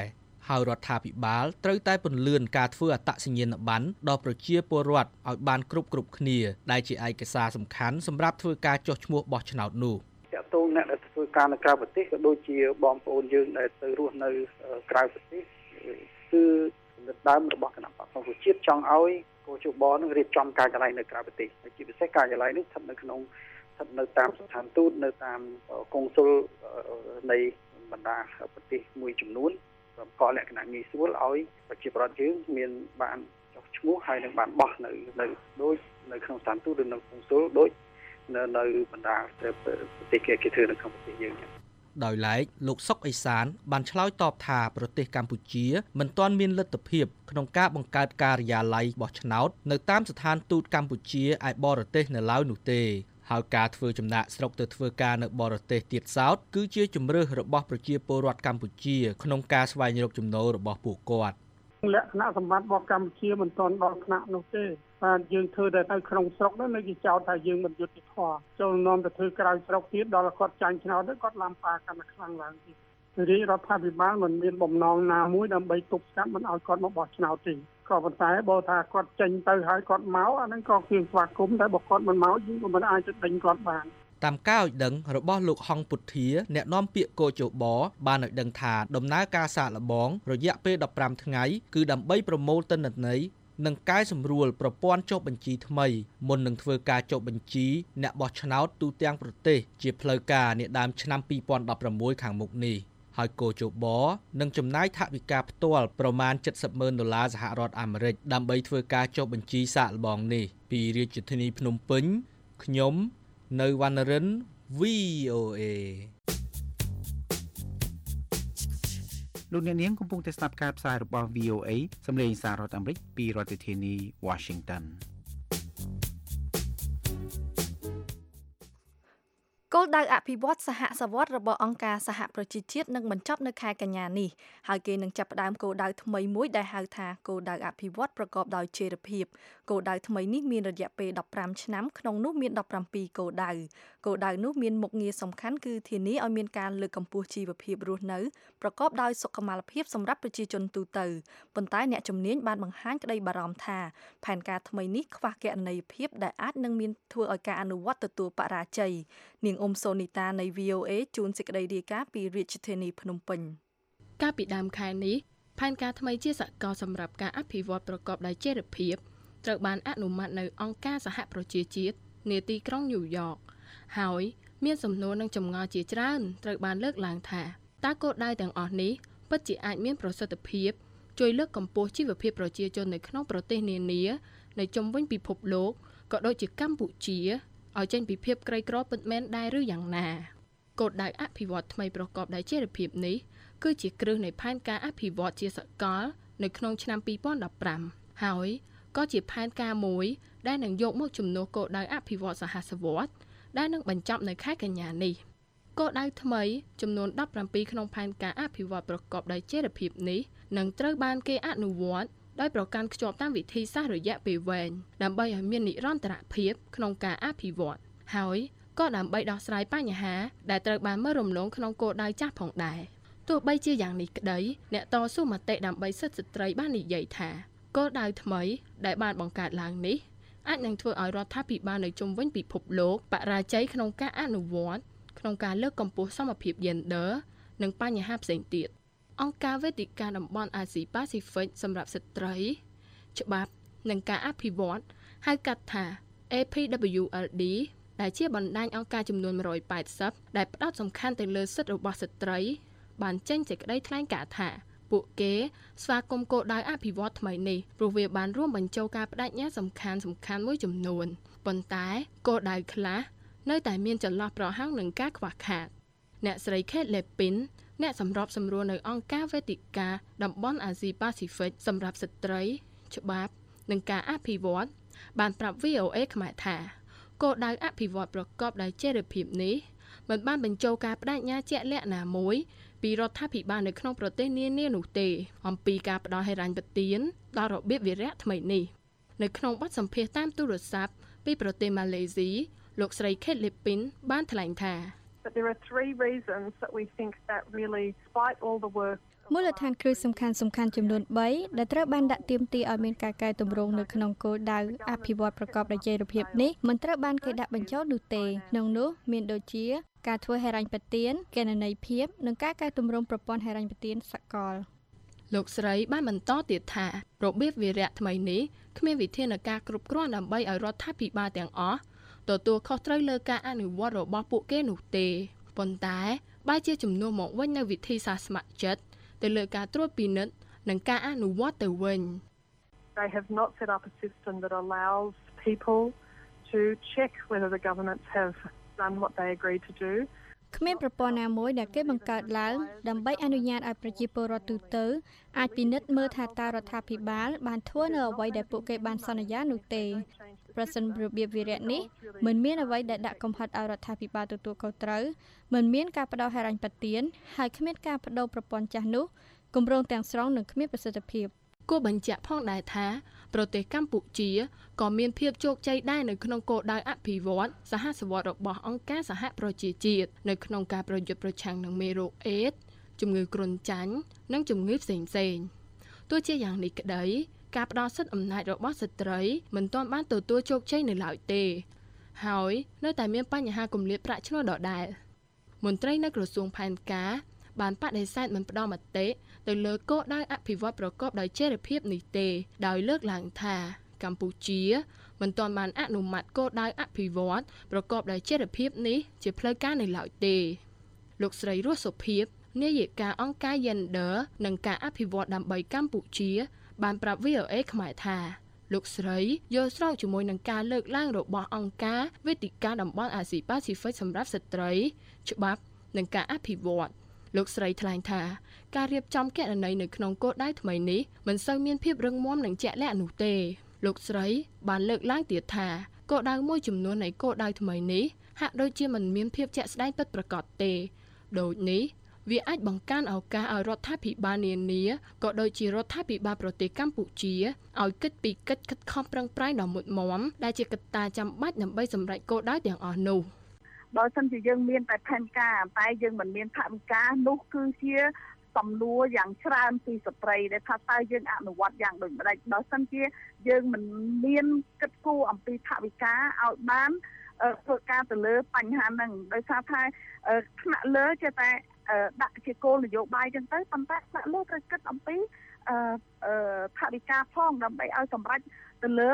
ហើយរដ្ឋាភិបាលត្រូវតែពន្លឿនការធ្វើអត្តសញ្ញាណប័ណ្ណដល់ប្រជាពលរដ្ឋឲ្យបានគ្រប់គ្រប់គ្នាដែលជាឯកសារសំខាន់សម្រាប់ធ្វើការចុះឈ្មោះបោះឆ្នោតនោះតាក់ទងអ្នកដែលធ្វើការនៅក្រៅប្រទេសក៏ដូចជាបងប្អូនយើងដែលទៅរស់នៅក្រៅប្រទេសគឺគំនិតដើមរបស់គណៈបក្សសង្គ្រោះជាតិចង់ឲ្យកោជបនឹងរៀបចំការកន្លែងនៅក្រៅប្រទេសជាពិសេសការកន្លែងនេះស្ថិតនៅក្នុងស្ថិតនៅតាមស្ថានទូតនៅតាមកុងស៊ុលនៃបណ្ដាប្រទេសមួយចំនួនក៏លក្ខណៈងាយស្រួលឲ្យប្រជាពលរដ្ឋយើងមានបានចុះឈ្មោះហើយនឹងបានបោះនៅនៅដូចនៅក្នុងស្ថានទូតឬនៅកុងស៊ុលដូចនៅនៅបណ្ដាប្រទេសគេគេធ្វើនៅក្នុងប្រទេសយើងដោយឡែកលោកសុកអេសានបានឆ្លើយតបថាប្រទេសកម្ពុជាមិនទាន់មានលទ្ធភាពក្នុងការបង្កើតការិយាល័យបោះឆ្នោតនៅតាមស្ថានទូតកម្ពុជាឯបរទេសនៅឡើយនោះទេហើយការធ្វើចំណាកស្រុកទៅធ្វើការនៅបរទេសទៀតសោតគឺជាជំរើសរបស់ប្រជាពលរដ្ឋកម្ពុជាក្នុងការស្វែងរកចំណូលរបស់ពួកគាត់លក្ខណៈសម្បត្តិរបស់កម្ពុជាមិនទាន់ដល់ថ្នាក់នោះទេបាទយើងធ្វើតែនៅក្នុងស្រុកនោះនៅគេចោទថាយើងមិនយុត្តិធម៌ចូលនាំទៅធ្វើក្រៅស្រុកទៀតដល់គាត់ចាញ់ឆ្នោតទៅគាត់ឡាំប៉ាកាន់តែខ្លាំងឡើងទៀតរាជរដ្ឋាភិបាលមិនមានបំណងណាមួយដើម្បីទប់ស្កាត់មិនឲ្យគាត់មកបោះឆ្នោតទេក៏ប៉ុន្តែបើថាគាត់ចេញទៅហើយគាត់មកអាហ្នឹងក៏ជាស្វាគមន៍តែបើគាត់មិនមកយើងក៏មិនអាចទៅដេញគាត់បានតាមការឲ្យដឹងរបស់លោកហងពុទ្ធាអ្នកនាំពាក្យកោជបបានឲ្យដឹងថាដំណើរការសាកល្បងរយៈពេលដប់ប្រាំថ្ងៃគឺដើម្បីប្រមូលទិន្នន័យនិងកែសម្រួលប្រព័ន្ធចុះបញ្ជីថ្មីមុននឹងធ្វើការចុះបញ្ជីអ្នកបោះឆ្នោតទូទាំងប្រទេសជាផ្លូវការនាដើមឆ្នាំពីរពាន់ដប់ប្រាំមួយខាងមុខនេះហើយកោជបនឹងចំណាយថវិកាផ្ទាល់ប្រមាណ เจ็ดสิบหมื่น ដុល្លារសហរដ្ឋអាមេរិកដើម្បីធ្វើការចុះបញ្ជីសាកល្បងនេះពីរាជធានីភ្នំពេញខ្ញុំនៅវណ្ណរិន វី អូ เอលោកអ្នកនាងកំពុងតែស្ដាប់ការផ្សាយរបស់ វី អូ เอ សម្លេងសាររដ្ឋអាមេរិកពីរដ្ឋធានី Washington គោលដៅអភិវឌ្ឍសហសវត្តរបស់អង្គការសហប្រជាជាតិនឹងបញ្ចប់នៅខែកញ្ញានេះហើយគេនឹងចាប់ផ្ដើមគោលដៅថ្មីមួយដែលហៅថាគោលដៅអភិវឌ្ឍប្រកបដោយចីរភាពគោលដៅថ្មីនេះមានរយៈពេលដប់ប្រាំឆ្នាំក្នុងនោះមានដប់ប្រាំពីរគោលដៅគោលដៅនោះមានមុខងារសំខាន់គឺធានាឲ្យមានការលើកកម្ពស់ជីវភាពរស់នៅប្រកបដោយសុខុមាលភាពសម្រាប់ប្រជាជនទូទៅប៉ុន្តែអ្នកជំនាញបានបង្ហាញក្តីបារម្ភថាផែនការថ្មីនេះខ្វះគណនេយ្យភាពដែលអាចនឹងមានធ្វើឲ្យការអនុវត្តទទួលបរាជ័យនាងអ៊ុំសូនីតានៃ វី អូ เอ ជួនសេចក្តីរាយការណ៍ពីរាជធានីភ្នំពេញកាលពីដើមខែនេះផែនការថ្មីជាសកលសម្រាប់ការអភិវឌ្ឍប្រកបដោយចីរភាពត្រូវបានអនុម័តនៅអង្គការសហប្រជាជាតិនាទីក្រុងញូវយ៉កហើយមានសំណួរនិងចម្ងល់ជាច្រើនត្រូវបានលើកឡើងថាតើគោលដៅទាំងអស់នេះពិតជាអាចមានប្រសិទ្ធភាពជួយលើកកម្ពស់ជីវភាពប្រជាជននៅក្នុងប្រទេសនានានៅជុំវិញពិភពលោកក៏ដូចជាកម្ពុជាឲ្យចេញពីភាពក្រីក្រពិតមែនដែរឬយ៉ាងណាគោលដៅអភិវឌ្ឍថ្មីប្រកបដោយចីរភាពនេះគឺជាគ្រឹះនៃផែនការអភិវឌ្ឍជាសកលនៅក្នុងឆ្នាំពីរពាន់ដប់ប្រាំហើយក៏ជាផែនការមួយដែលនឹងយកមកជំនួសគោលដៅអភិវឌ្ឍសហសវត្តដែលនឹងបញ្ចប់នៅខែកញ្ញានេះគោលដៅថ្មីចំនួនដប់ប្រាំពីរក្នុងផែនការអភិវឌ្ឍប្រកបដោយចីរភាពនេះនឹងត្រូវបានគេអនុវត្តដោយប្រកាន់ខ្ជាប់តាមវិធីសាស្ត្ររយៈពេលវែងដើម្បីឲ្យមាននិរន្តរភាពក្នុងការអភិវឌ្ឍហើយក៏ដើម្បីដោះស្រាយបញ្ហាដែលត្រូវបានមើលរំលងក្នុងគោលដៅចាស់ផងដែរទោះបីជាយ៉ាងនេះក្តីអ្នកតស៊ូមតិដើម្បីសិទ្ធិស្ត្រីបាននិយាយថាគោលដៅថ្មីដែលបានបង្កើតឡើងនេះអាចនឹងធ្វើឲ្យរដ្ឋាភិបាលនៅជុំវិញពិភពលោកបរាជ័យក្នុងការអនុវត្តក្នុងការលើកកម្ពស់សមភាព Gender និងបញ្ហាផ្សេងទៀតអង្គការវេទិកាតំបន់អាស៊ីប៉ាស៊ីហ្វិកសម្រាប់ស្ត្រីច្បាប់និងការអភិវឌ្ឍហៅកាត់ថា เอ พี ดับเบิลยู แอล ดี ដែលជាបណ្ដាញអង្គការចំនួនone hundred eightyដែលផ្ដោតសំខាន់ទៅលើសិទ្ធិរបស់ស្ត្រីបានចេញសេចក្តីថ្លែងការណ៍ថាពួកគេស្វាគមន៍គោលដៅអភិវឌ្ឍថ្មីនេះព្រោះវាបានរួមបញ្ចូលការបដិញ្ញាសំខាន់សំខាន់មួយចំនួនប៉ុន្តែគោលដៅខ្លះនៅតែមានចន្លោះប្រហោងនឹងការខ្វះខាតអ្នកស្រី Kate Lepin អ្នកសម្របសម្រួលនៅអង្គការវេទិកាតំបន់អាស៊ីប៉ាស៊ីហ្វិកសម្រាប់ស្ត្រីច្បាប់និងការអភិវឌ្ឍបានប្រាប់ វី អូ เอ ខ្មែរថាគោលដៅអភិវឌ្ឍប្រកបដោយចីរភាពនេះមិនបានបញ្ចូលការបដិញ្ញាជាក់លាក់ណាមួយពីរដ្ឋាភិបាលនៅក្នុងប្រទេសនានានោះទេអំពីការផ្ដល់ហិរញ្ញប្បទានដល់របៀបវារៈថ្មីនេះនៅក្នុងបទសម្ភាសន៍តាមទូរស័ព្ទពីប្រទេសម៉ាឡេស៊ីលោកស្រី Kate Lepin បានថ្លែងថា But there are three reasons that we think that really, despite all the work មូលដ្ឋានគ្រឹះសំខាន់សំខាន់ចំនួន3ដែលត្រូវបានដាក់ទាមទារឲ្យមានការកែតម្រង់នៅក្នុងគោលដៅអភិវឌ្ឍប្រកបដោយចីរភាពនេះមិនត្រូវបានគេដាក់បញ្ចូលនោះទេក្នុងនោះមានដូចជាការធ្វើហិរញ្ញប្បទានគណនេយ្យភាពនិងការកែតម្រង់ប្រព័ន្ធហិរញ្ញប្បទានសកលលោកស្រីបានបន្តទៀតថារបៀបវារៈថ្មីនេះគ្មានវិធានការគ្រប់គ្រាន់ដើម្បីឲ្យរដ្ឋាភិបាលទាំងអស់ទទួលខុសត្រូវលើការអនុវត្តរបស់ពួកគេនោះទេប៉ុន្តែបែរជាជំនួសមកវិញនៅវិធីសាស្ត្រស្ម័គ្រចិត្តទៅលើការត្រួតពិនិត្យនិងការអនុវត្តទៅវិញ They have not set up a system that allows people to check whether the governments have done what they agreed to do គ្មានប្រព័ន្ធណាមួយដែលគេបង្កើតឡើងដើម្បីអនុញ្ញាតឲ្យប្រជាពលរដ្ឋទូទៅអាចពិនិត្យមើលថាតើរដ្ឋាភិបាលបានធ្វើនៅអ្វីដែលពួកគេបានសន្យានោះទេប្រសិនរបៀបវិរៈនេះមិនមានអ្វីដែលដាក់កំហិតឲ្យរដ្ឋាភិបាលទទួលខុសត្រូវមិនមានការផ្ដោតហិរញ្ញប្បទានហើយគ្មានការបដូរប្រព័ន្ធចាស់នោះគម្រោងទាំងស្រុងនឹងគ្មានប្រសិទ្ធភាពគួរបញ្ជាក់ផងដែរថាប្រទេសកម្ពុជាក៏មានភាពជោគជ័យដែរនៅក្នុងគោលដៅអភិវឌ្ឍសហសវត្ថរបស់អង្គការសហប្រជាជាតិនៅក្នុងការប្រយុទ្ធប្រឆាំងនឹងមេរោគអេដស៍ជំងឺគ្រុនចាញ់និងជំងឺផ្សេងៗទោះជាយ៉ាងនេះក្តីការផ្ដល់សិទ្ធិអំណាចរបស់ស្ត្រីមិនទាន់បានទទួលជោគជ័យនៅឡើយទេហើយនៅតែមានបញ្ហាគម្លាតប្រាក់ឈ្នួលដដែលមន្ត្រីនៅក្រសួងផែនការបានបដិសេធមិនផ្ដល់មតិទៅលើគោលដៅអភិវឌ្ឍប្រកបដោយចីរភាពនេះទេដោយលើកឡើងថាកម្ពុជាមិនទាន់បានអនុម័តគោលដៅអភិវឌ្ឍប្រកបដោយចីរភាពនេះជាផ្លូវការនៅឡើយទេលោកស្រីរស់សុភិបនាយិកាអង្គការ Gender និងការអភិវឌ្ឍដើម្បីកម្ពុជាបានប្រាប់ វី អូ អេ ខ្មែរថាលោកស្រីយល់ស្របជាមួយនឹងការលើកឡើងរបស់អង្គការវេទិកាតំបន់អាស៊ីប៉ាស៊ីហ្វិកសម្រាប់ស្ត្រីច្បាប់និងការអភិវឌ្ឍលោកស្រីថ្លែងថាការរៀបចំគណនីនៅក្នុងគោលដៅថ្មីនេះមិនសូវមានភាពរឹងមាំនិងជាក់លាក់នោះទេលោកស្រីបានលើកឡើងទៀតថាគោលដៅមួយចំនួននៃគោលដៅថ្មីនេះហាក់ដូចជាមិនមានភាពជាក់ស្ដែងពិតប្រាកដទេដូចនេះវាអាចបង្កើនឱកាសឲ្យរដ្ឋាភិបាលនានាក៏ដូចជារដ្ឋាភិបាលប្រទេសកម្ពុជាឲ្យគិតពីកិច្ចខិតខំប្រឹងប្រែងដ៏មុតមាំដែលជាកត្តាចាំបាច់ដើម្បីសម្រេចគោលដៅទាំងអស់នោះបើសិនជាយើងមានតែផែនការតែយើងមិនមានថវិកានោះគឺជាសំណួរយ៉ាងច្រើនពីស្ត្រីដែលថាតើយើងអនុវត្តយ៉ាងដូចម្ដេចបើសិនជាយើងមិនមានគិតគូរអំពីថវិកាឲ្យបានធ្វើការទៅលើបញ្ហាហ្នឹងដោយសារថាថ្នាក់លើចេះតែដាក់ជាគោលនយោបាយចឹងទៅប៉ុន្តែថ្នាក់លើត្រូវគិតអំពីថវិកាផងដើម្បីឲ្យសម្រេចទៅលើ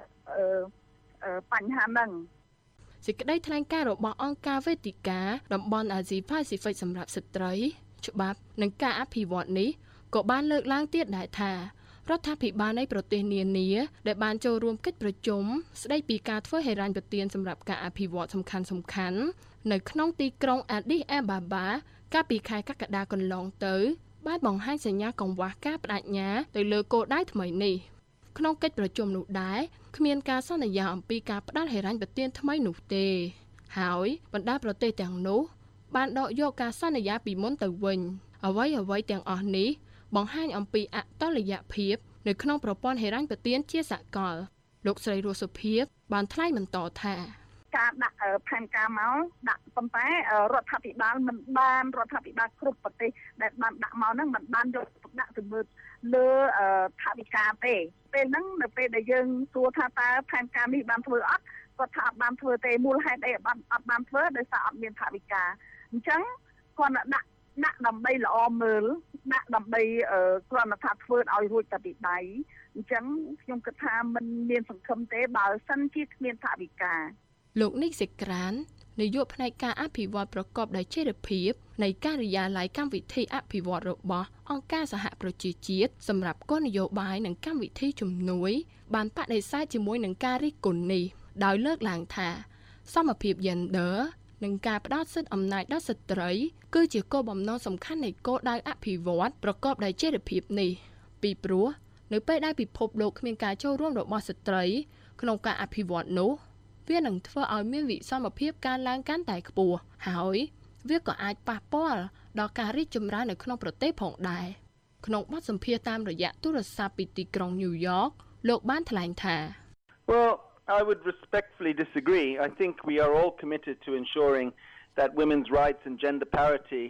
បញ្ហាហ្នឹងសេចក្តីថ្លែងការណ៍របស់អង្គការវេទិកាតំបន់អាស៊ីប៉ាស៊ីហ្វិកសម្រាប់ស្ត្រីច្បាប់និងការអភិវឌ្ឍនេះក៏បានលើកឡើងទៀតដែរថារដ្ឋាភិបាលនៃប្រទេសនានាដែលបានចូលរួមកិច្ចប្រជុំស្តីពីការធ្វើហិរញ្ញប្បទានសម្រាប់ការអភិវឌ្ឍសំខាន់សំខាន់នៅក្នុងទីក្រុង Addis Ababa កាលពីខែកក្កដាកន្លងទៅបានបង្ហាញសញ្ញាកង្វះការបដិញ្ញាទៅលើគោលដៅថ្មីនេះក្នុងកិច្ចប្រជុំនោះដែរគ្មានការសន្យាអំពីការផ្ដល់ហិរញ្ញប្បទានថ្មីនោះទេហើយបណ្ដាប្រទេសទាំងនោះបានដកយកការសន្យាពីមុនទៅវិញអ្វីអ្វីទាំងអស់នេះបង្ហាញអំពីអតុល្យភាពនៅក្នុងប្រព័ន្ធហិរញ្ញប្បទានជាសកលលោកស្រីរស់សុភិបបានថ្លែងបន្តថាការដាក់ផែនការមកដាក់ប៉ុន្តែរដ្ឋាភិបាលមិនបានរដ្ឋាភិបាលគ្រប់ប្រទេសដែលបានដាក់មកហ្នឹងមិនបានយកទុកដាក់ទៅមើលលើថវិកាទេពេលហ្នឹងនៅពេលដែលយើងសួរថាតើផែនការនេះបានធ្វើអត់គាត់ថាអត់បានធ្វើទេមូលហេតុអីអត់អត់បានធ្វើដោយសារអត់មានថវិកាអញ្ចឹងគាត់ដាក់ដាក់ដើម្បីល្អមើលដាក់ដើម្បីគ្រាន់តែថាធ្វើឲ្យរួចតែពីដៃអញ្ចឹងខ្ញុំគិតថាมันមានសង្ឃឹមទេបើសិនជាគ្មានថវិកាលោកនិកសេក្រាននាយកផ្នែកការអភិវឌ្ឍប្រកបដោយចីរភាពនៃការិយាល័យកម្មវិធីអភិវឌ្ឍរបស់អង្គការសហប្រជាជាតិសម្រាប់គោលនយោបាយនិងកម្មវិធីជំនួយបានបដិសេធជាមួយនឹងការរិះគន់នេះដោយលើកឡើងថាសមភាព Gender និងការផ្ដល់សិទ្ធិអំណាចដល់ស្ត្រីគឺជាគោលបំណងសំខាន់នៃគោលដៅអភិវឌ្ឍប្រកបដោយចីរភាពនេះពីព្រោះនៅពេលដែលពិភពលោកគ្មានការចូលរួមរបស់ស្ត្រីក្នុងការអភិវឌ្ឍនោះវានឹងធ្វើឲ្យមានវិសមភាពកើនឡើងកាន់តែខ្ពស់ហើយវាក៏អាចប៉ះពាល់ដល់ការរីកចម្រើននៅក្នុងប្រទេសផងដែរក្នុងបទសម្ភាសន៍តាមរយៈទូរស័ព្ទពីទីក្រុងញូវយ៉កលោកបានថ្លែងថា Well, I would respectfully disagree. I think we are all committed to ensuring that women's rights and gender parity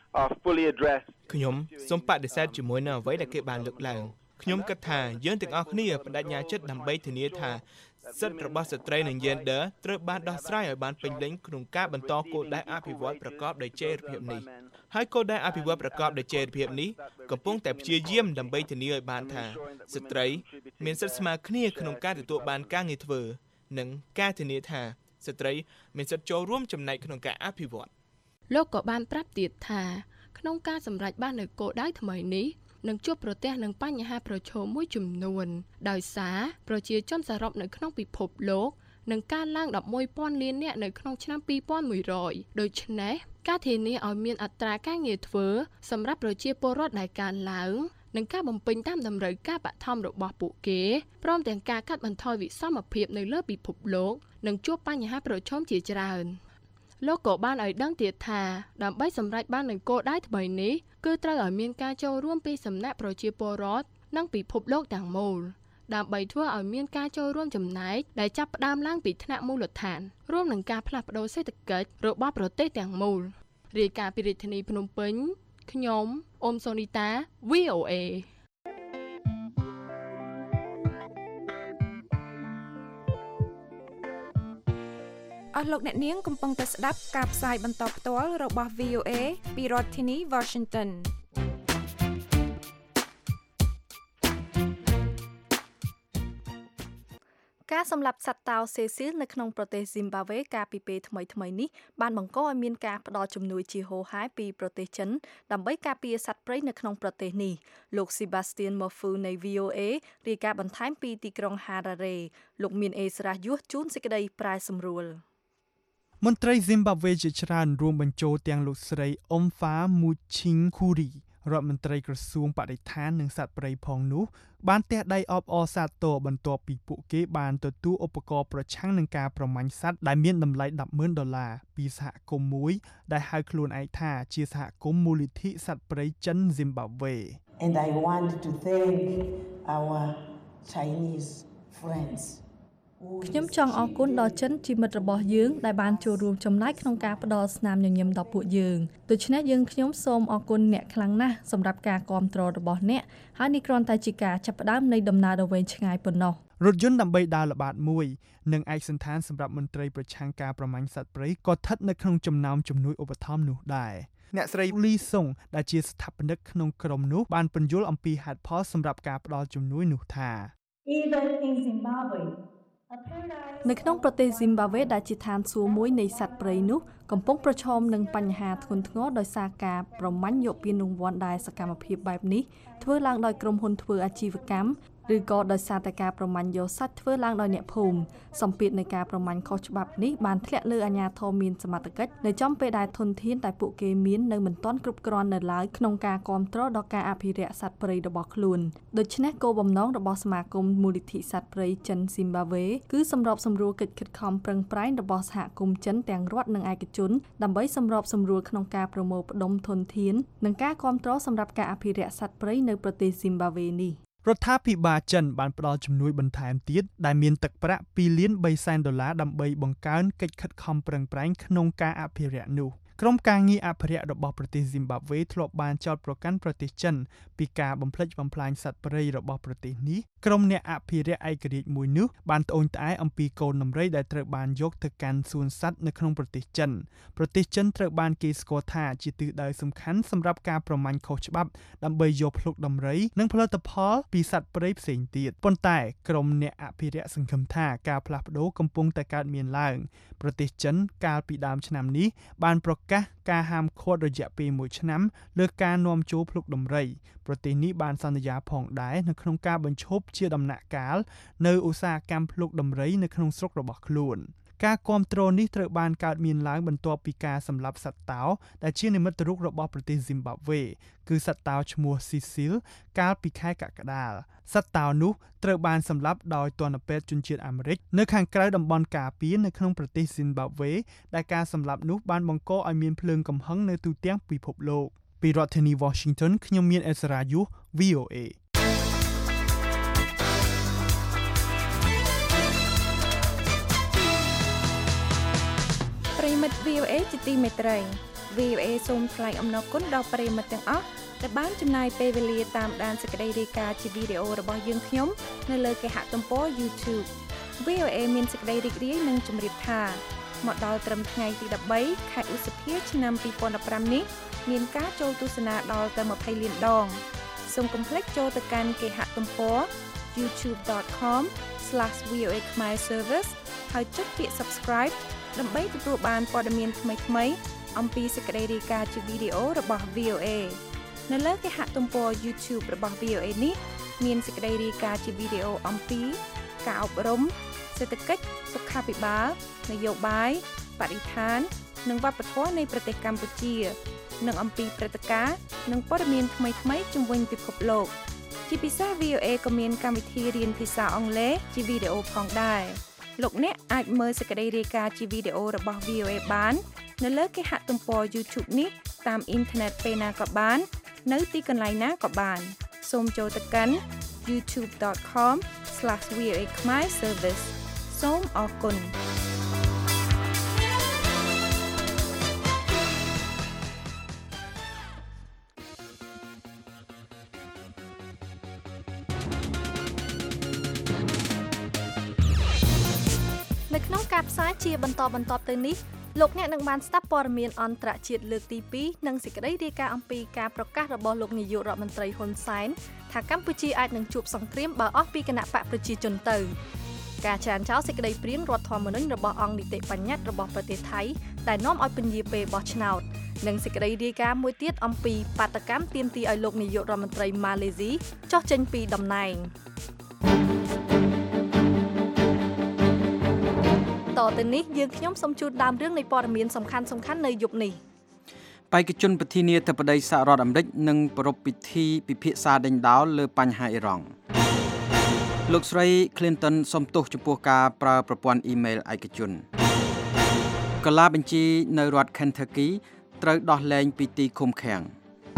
are fully addressed. ខ្ញុំសូមបដិសេធជាមួយនឹងអ្វីដែលគេបានលើកឡើងខ្ញុំគិតថាយើងទាំងអស់គ្នាបដិញ្ញាចិត្តដើម្បីធានាថាសិទ្ធិរបស់ស្ត្រីនិង gender ត្រូវបានដោះស្រាយឲ្យបានពេញលេញក្នុងការបន្តគោលដៅអភិវឌ្ឍប្រកបដោយចីរភាពនេះហើយគោលដៅអភិវឌ្ឍប្រកបដោយចីរភាពនេះកំពុងតែព្យាយាមដើម្បីធានាឲ្យបានថាស្ត្រីមានសិទ្ធិស្មើគ្នាក្នុងការទទួលបានការងារធ្វើនិងការធានាថាស្ត្រីមានសិទ្ធិចូលរួមចំណែកក្នុងការអភិវឌ្ឍលោកក៏បានប្រាប់ទៀតថាក្នុងការសម្រេចបាននូវគោលដៅថ្មីនេះនឹងជួបប្រទះនឹងបញ្ហាប្រឈមមួយចំនួនដោយសារប្រជាជនសរុបនៅក្នុងពិភពលោកនឹងកើនឡើង eleven thousand លាននាក់នៅក្នុងឆ្នាំtwo thousand one hundredដូច្នេះការធានាឲ្យមានអត្រាការងារធ្វើសម្រាប់ប្រជាពលរដ្ឋដែលកើនឡើងនិងការបំពេញតាមតម្រូវការបឋមរបស់ពួកគេព្រមទាំងការកាត់បន្ថយវិសមភាពនៅលើពិភពលោកនឹងជួបបញ្ហាប្រឈមជាច្រើនលោកក៏បានឲ្យដឹងទៀតថាដើម្បីសម្រេចបាននូវគោលដៅថ្មីនេះគឺត្រូវឲ្យមានការចូលរួមពីសំណាក់ប្រជាពលរដ្ឋនិងពិភពលោកទាំងមូលដើម្បីធ្វើឲ្យមានការចូលរួមចំណែកដែលចាប់ផ្ដើមឡើងពីថ្នាក់មូលដ្ឋានរួមនឹងការផ្លាស់ប្ដូរសេដ្ឋកិច្ចរបស់ប្រទេសទាំងមូលរាយការណ៍ពីរាជធានីភ្នំពេញខ្ញុំអ៊ុំសូនីតា V O A អស់លោកអ្នកនាងកំពុងតែស្ដាប់ការផ្សាយបន្តផ្ទាល់របស់ V O A ពីរដ្ឋធានី Washington ការសម្លាប់សត្វតោសេស៊ីលនៅក្នុងប្រទេស Zimbabwe កាលពីពេលថ្មីៗនេះបានបង្កឲ្យមានការផ្ដល់ជំនួយជាហូរហែពីប្រទេសចិនដើម្បីការពារសត្វព្រៃនៅក្នុងប្រទេសនេះលោក Sebastian Mofu នៃ V O A រាយការណ៍បន្ថែមពីទីក្រុង Harare លោកមានអេស្រាយុសជូនសេចក្តីប្រែសម្រួលមន្ត្រី Zimbabwe ជាច្រើនរួមបញ្ចូលទាំងលោកស្រី Omfa Muchinkuri រដ្ឋមន្ត្រីក្រសួងបរិស្ថាននិងសត្វព្រៃផងនោះបានទះដៃអបអរសាទរបន្ទាប់ពីពួកគេបានទទួលឧបករណ៍ប្រឆាំងនឹងការប្រមាញ់សត្វដែលមានតម្លៃten thousandដុល្លារពីសហគមន៍មួយដែលហៅខ្លួនឯងថាជាសហគមន៍មូលនិធិសត្វព្រៃចិន Zimbabwe And I want to thank our Chinese friends ខ្ញុំចង់អរគុណដល់ចិនជាមិត្តរបស់យើងដែលបានចូលរួមចំណែកក្នុងការផ្ដល់ស្នាមញញឹមដល់ពួកយើងដូច្នេះយើងខ្ញុំសូមអរគុណអ្នកខ្លាំងណាស់សម្រាប់ការគាំទ្ររបស់អ្នកហើយនេះគ្រាន់តែជាការចាប់ផ្ដើមនៃដំណើរដ៏វែងឆ្ងាយប៉ុណ្ណោះរថយន្តដើម្បីដើរល្បាតមួយនិងឯកសណ្ឋានសម្រាប់មន្ត្រីប្រឆាំងការប្រមាញ់សត្វព្រៃក៏ស្ថិតនៅក្នុងចំណោមជំនួយឧបត្ថម្ភនោះដែរអ្នកស្រីលីសុងដែលជាស្ថាបនិកក្នុងក្រុមនោះបានពន្យល់អំពីហេតុផលសម្រាប់ការផ្ដល់ជំនួយនោះថា Even in Zimbabwe នៅក្នុងប្រទេស Zimbabwe ដែលជាឋានសួគ៌មួយនៃសត្វព្រៃនោះកំពុងប្រឈមនឹងបញ្ហាធ្ងន់ធ្ងរដោយសារការប្រមាញ់យកពានរង្វាន់ដែលសកម្មភាពបែបនេះធ្វើឡើងដោយក្រុមហ៊ុនធ្វើអាជីវកម្មឬក៏ដោយសារតែការប្រមាញ់យកសាច់ធ្វើឡើងដោយអ្នកភូមិសម្ពាធនៃការប្រមាញ់ខុសច្បាប់នេះបានធ្លាក់លើអាជ្ញាធរមានសមត្ថកិច្ចនៅចំពេលដែលធនធានតែពួកគេមាននៅមិនទាន់គ្រប់គ្រាន់នៅឡើយក្នុងការគ្រប់គ្រងដល់ការអភិរក្សសត្វព្រៃរបស់ខ្លួនដូច្នេះគោលបំណងរបស់សមាគមមូលនិធិសត្វព្រៃចិន Zimbabwe គឺសម្របសម្រួលកិច្ចខិតខំប្រឹងប្រែងរបស់សហគមន៍ចិនទាំងរដ្ឋនិងឯកជនដើម្បីសម្របសម្រួលក្នុងការប្រមូលផ្ដុំធនធាននិងការគ្រប់គ្រងសម្រាប់ការអភិរក្សសត្វព្រៃនៅប្រទេស Zimbabwe នេះរដ្ឋាភិបាលចិនបានផ្ដល់ជំនួយបន្ថែមទៀតដែលមានទឹកប្រាក់twoលានthreeសែនដុល្លារដើម្បីបង្កើនកិច្ចខិតខំប្រឹងប្រែងក្នុងការអភិរក្សនោះក្រុមការងារអភិរក្សរបស់ប្រទេស Zimbabwe ធ្លាប់បានចោទប្រកាន់ប្រទេសចិនពីការបំផ្លិចបំផ្លាញសត្វព្រៃរបស់ប្រទេសនេះក្រុមអ្នកអភិរក្សឯករាជ្យមួយនោះបានត្អូញត្អែអំពីកូនដំរីដែលត្រូវបានយកទៅកាន់សួនសត្វនៅក្នុងប្រទេសចិនប្រទេសចិនត្រូវបានគេស្គាល់ថាជាទិសដៅសំខាន់សម្រាប់ការប្រមាញ់ខុសច្បាប់ដើម្បីយកភ្លុកដំរីនិងផលិតផលពីសត្វព្រៃផ្សេងទៀតប៉ុន្តែក្រុមអ្នកអភិរក្សសង្ឃឹមថាការផ្លាស់ប្ដូរកំពុងតែកើតមានឡើងប្រទេសចិនកាលពីដើមឆ្នាំនេះបានប្រកាសការហាមឃាត់រយៈពេលមួយឆ្នាំលើការនាំចូលភ្លុកដំរីប្រទេសនេះបានសន្យាផងដែរនៅក្នុងការបញ្ឈប់ជាដំណាក់កាលនៅឧស្សាហកម្មភ្លុកដំរីនៅក្នុងស្រុករបស់ខ្លួនការគ្រប់គ្រងនេះត្រូវបានកើតមានឡើងបន្ទាប់ពីការសម្លាប់សត្វតោដែលជានិមិត្តរូបរបស់ប្រទេស Zimbabwe គឺសត្វតោឈ្មោះ Cecil កាលពីខែកក្កដាសត្វតោនោះត្រូវបានសម្លាប់ដោយទណ្ឌពេទ្យជនជាតិអាមេរិកនៅខាងក្រៅតំបន់ការពារនៅក្នុងប្រទេស Zimbabwe ដែលការសម្លាប់នោះបានបង្កឲ្យមានភ្លើងកំហឹងនៅទូទាំងពិភពលោកពីរដ្ឋធានី Washington ខ្ញុំមានអេសរ៉ាយុ V O A ប្រិមិត្ត V O A ជាទីមេត្រីវី អូ เอ សូមថ្លែងអំណរគុណដល់ប្រិយមិត្តទាំងអស់ដែលបានចំណាយពេលវេលាតាមដានសេចក្តីរាយការណ៍ជាវីដេអូរបស់យើងខ្ញុំនៅលើគេហទំព័រ YouTube វី អូ เอ មានសេចក្តីរីករាយនឹងជម្រាបថាមកដល់ត្រឹមថ្ងៃទីដប់បីខែឧសភាឆ្នាំពីរពាន់ដប់ប្រាំនេះមានការចូលទស្សនាដល់ទៅยี่สิบលានដងសូមកុំភ្លេចចូលទៅកាន់គេហទំព័រ youtube dot com slash v o a khmer service ហើយចុចពាក្យ Subscribe ដើម្បីទទួលបានព័ត៌មានថ្មីៗអំពីសេចក្តីរាយការណ៍ជាវីដេអូរបស់ វី អូ เอ នៅលើគេហទំព័រ YouTube របស់ វី អូ เอ នេះមានសេចក្តីរាយការណ៍ជាវីដេអូអំពីការអប់រំសេដ្ឋកិច្ចសុខាភិបាលនយោបាយបរិស្ថាននិងវប្បធម៌នៃប្រទេសកម្ពុជានិងអំពីព្រឹត្តិការណ៍និងព័ត៌មានថ្មីៗជុំវិញពិភពលោកជាពិសេស វី អូ เอ ក៏មានកម្មវិធីរៀនភាសាអង់គ្លេសជាវីដេអូផងដែរលោកអ្នកអាចមើលសេចក្តីរាយការណ៍ជាវីដេអូរបស់ វី អូ เอ បាននៅលើគេហទំព័រ YouTube នេះតាមអ៊ីនធឺណិតពេលណាក៏បាននៅទីកន្លែងណាក៏បានសូមចូលទៅកាន់ youtube dot com slash v o a khmer service សូមអរគុណនៅក្នុងការផ្សាយជាបន្តបន្តទៅនេះលោកអ្នកនឹងបានស្ដាប់ព័ត៌មានអន្តរជាតិលើកទីពីរនិងសេចក្តីរាយការណ៍អំពីការប្រកាសរបស់លោកនាយករដ្ឋមន្ត្រីហ៊ុនសែនថាកម្ពុជាអាចនឹងជួបសង្គ្រាមបើអស់ពីគណៈបកប្រជាជនទៅការច្រានចោលសេចក្តីព្រាងរដ្ឋធម្មនុញ្ញរបស់អង្គនីតិបញ្ញត្តិរបស់ប្រទេសថៃដែលនាំឲ្យពន្យាពេលបោះឆ្នោតនិងសេចក្តីរាយការណ៍មួយទៀតអំពីបាតកម្មទាមទារឲ្យលោកនាយករដ្ឋមន្ត្រីម៉ាឡេស៊ីចុះចេញពីតំណែងតទៅនេះយើងខ្ញុំសូមជូនដើមរឿងនៃព័ត៌មានសំខាន់សំខាន់នៅយប់នេះបេក្ខជនប្រធានាធិបតីសហរដ្ឋអាមេរិកនឹងប្រារព្ធពិធីពិភាក្សាដេញដោលលើបញ្ហាអ៊ីរ៉ង់លោកស្រី Clinton សុំទោសចំពោះការប្រើប្រព័ន្ធអ៊ីមែលឯកជនកាឡាបញ្ជីនៅរដ្ឋ Kentucky ត្រូវដោះលែងពីទីឃុំឃាំង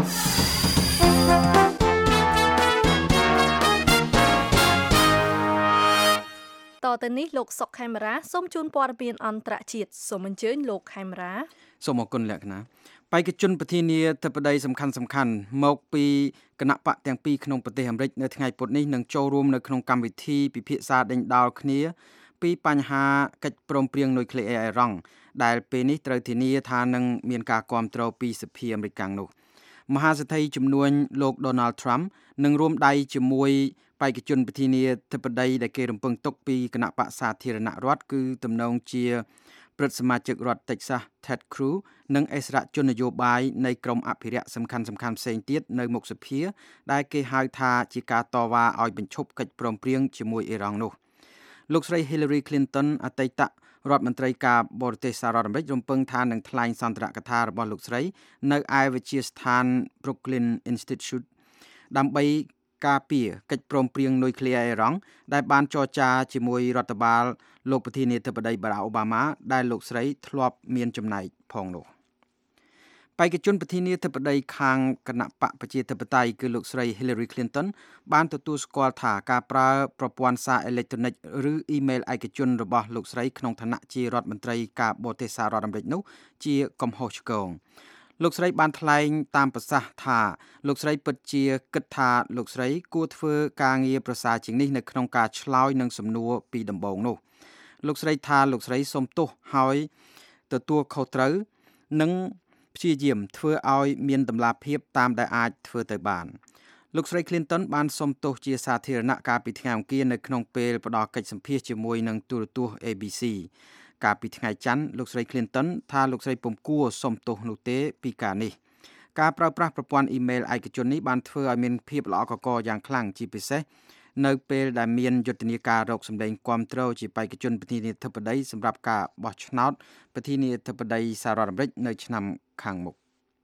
តទៅនេះលោកសុកខេមរាសូមជូនព័ត៌មានអន្តរជាតិសូមអញ្ជើញលោកខេមរាសូមអរគុណលក្ខណៈបេក្ខជនប្រធានាធិបតីសំខាន់សំខាន់មកពីគណៈបកទាំងពីរក្នុងប្រទេសអាមេរិកនៅថ្ងៃពុធនេះនឹងចូលរួមនៅក្នុងកម្មវិធីពិភាក្សាដេញដោលគ្នាពីបញ្ហាកិច្ចព្រមព្រៀងនុយក្លេអ៊ែរអ៊ីរ៉ង់ដែលពេលនេះត្រូវធានាថានឹងមានការគាំទ្រពីសភាអាមេរិកនោះមហាសេដ្ឋីជំនួញលោក Donald Trump នឹងរួមដៃជាមួយបេក្ខជនប្រធានាធិបតីដែលគេរំពឹងទុកពីគណៈបកសាធារណរដ្ឋគឺទំនងជាព្រឹទ្ធសមាជិករដ្ឋ Texas Ted Cruz និងអិសរាជជននយោបាយនៃក្រមអភិរក្សសំខាន់ៗផ្សេងទៀតនៅមុខសភាដែលគេហៅថាជាការតវ៉ាឲ្យបញ្ឈប់កិច្ចព្រមព្រៀងជាមួយអ៊ីរ៉ង់នោះលោកស្រី Hillary Clinton អតីតរដ្ឋមន្ត្រីការបរទេសសហរដ្ឋអាមេរិករំពឹងថានឹងថ្លែងសន្ទរកថារបស់លោកស្រីនៅឯវិទ្យាស្ថាន Brooklyn Institute ដើម្បីការពារកិច្ចព្រមព្រៀងនុយក្លេអ៊ែរអ៊ីរ៉ង់ដែលបានចរចាជាមួយរដ្ឋបាលលោកប្រធានាធិបតីបារ៉ាក់អូបាម៉ាដែលលោកស្រីធ្លាប់មានចំណែកផងនោះបេក្ខជនប្រធានាធិបតីខាងគណៈបកប្រជាធិបតេយ្យគឺលោកស្រី Hillary Clinton បានទទួលស្គាល់ថាការប្រើប្រព័ន្ធសារអេឡិចត្រូនិកឬអ៊ីមែលឯកជនរបស់លោកស្រីក្នុងឋានៈជារដ្ឋមន្ត្រីការបរទេសសហរដ្ឋអាមេរិកនោះជាកំហុសឆ្គងលោកស្រីបានថ្លែងតាមប្រសាសន៍ថាលោកស្រីពិតជាគិតថាលោកស្រីគួរធ្វើការងារប្រសើរជាងនេះនៅក្នុងការឆ្លើយនឹងសំណួរពីដំបូងនោះលោកស្រីថាលោកស្រីសូមទោសហើយទទួលខុសត្រូវនិងព្យាយាមធ្វើឲ្យមានតម្លាភាពតាមដែលអាចធ្វើទៅបានលោកស្រី Clinton បានសុំទោសជាសាធារណៈកាលពីថ្ងៃអង្គារនៅក្នុងពេលផ្ដល់កិច្ចសម្ភាសន៍ជាមួយនឹងទូរទស្សន៍ A B Cកាលពីថ្ងៃច័ន្ទលោកស្រី Clinton ថាលោកស្រីពុំគួរសុំទោសនោះទេពីការនេះការប្រើប្រាស់ប្រព័ន្ធអ៊ីមែលឯកជននេះបានធ្វើឲ្យមានភាពល្អកកយ៉ាងខ្លាំងជាពិសេសនៅពេលដែលមានយុទ្ធនាការរកសម្លេងគាំទ្រជាបេក្ខជនប្រធានាធិបតីសម្រាប់ការបោះឆ្នោតប្រធានាធិបតីសហរដ្ឋអាមេរិកនៅឆ្នាំខាងមុខ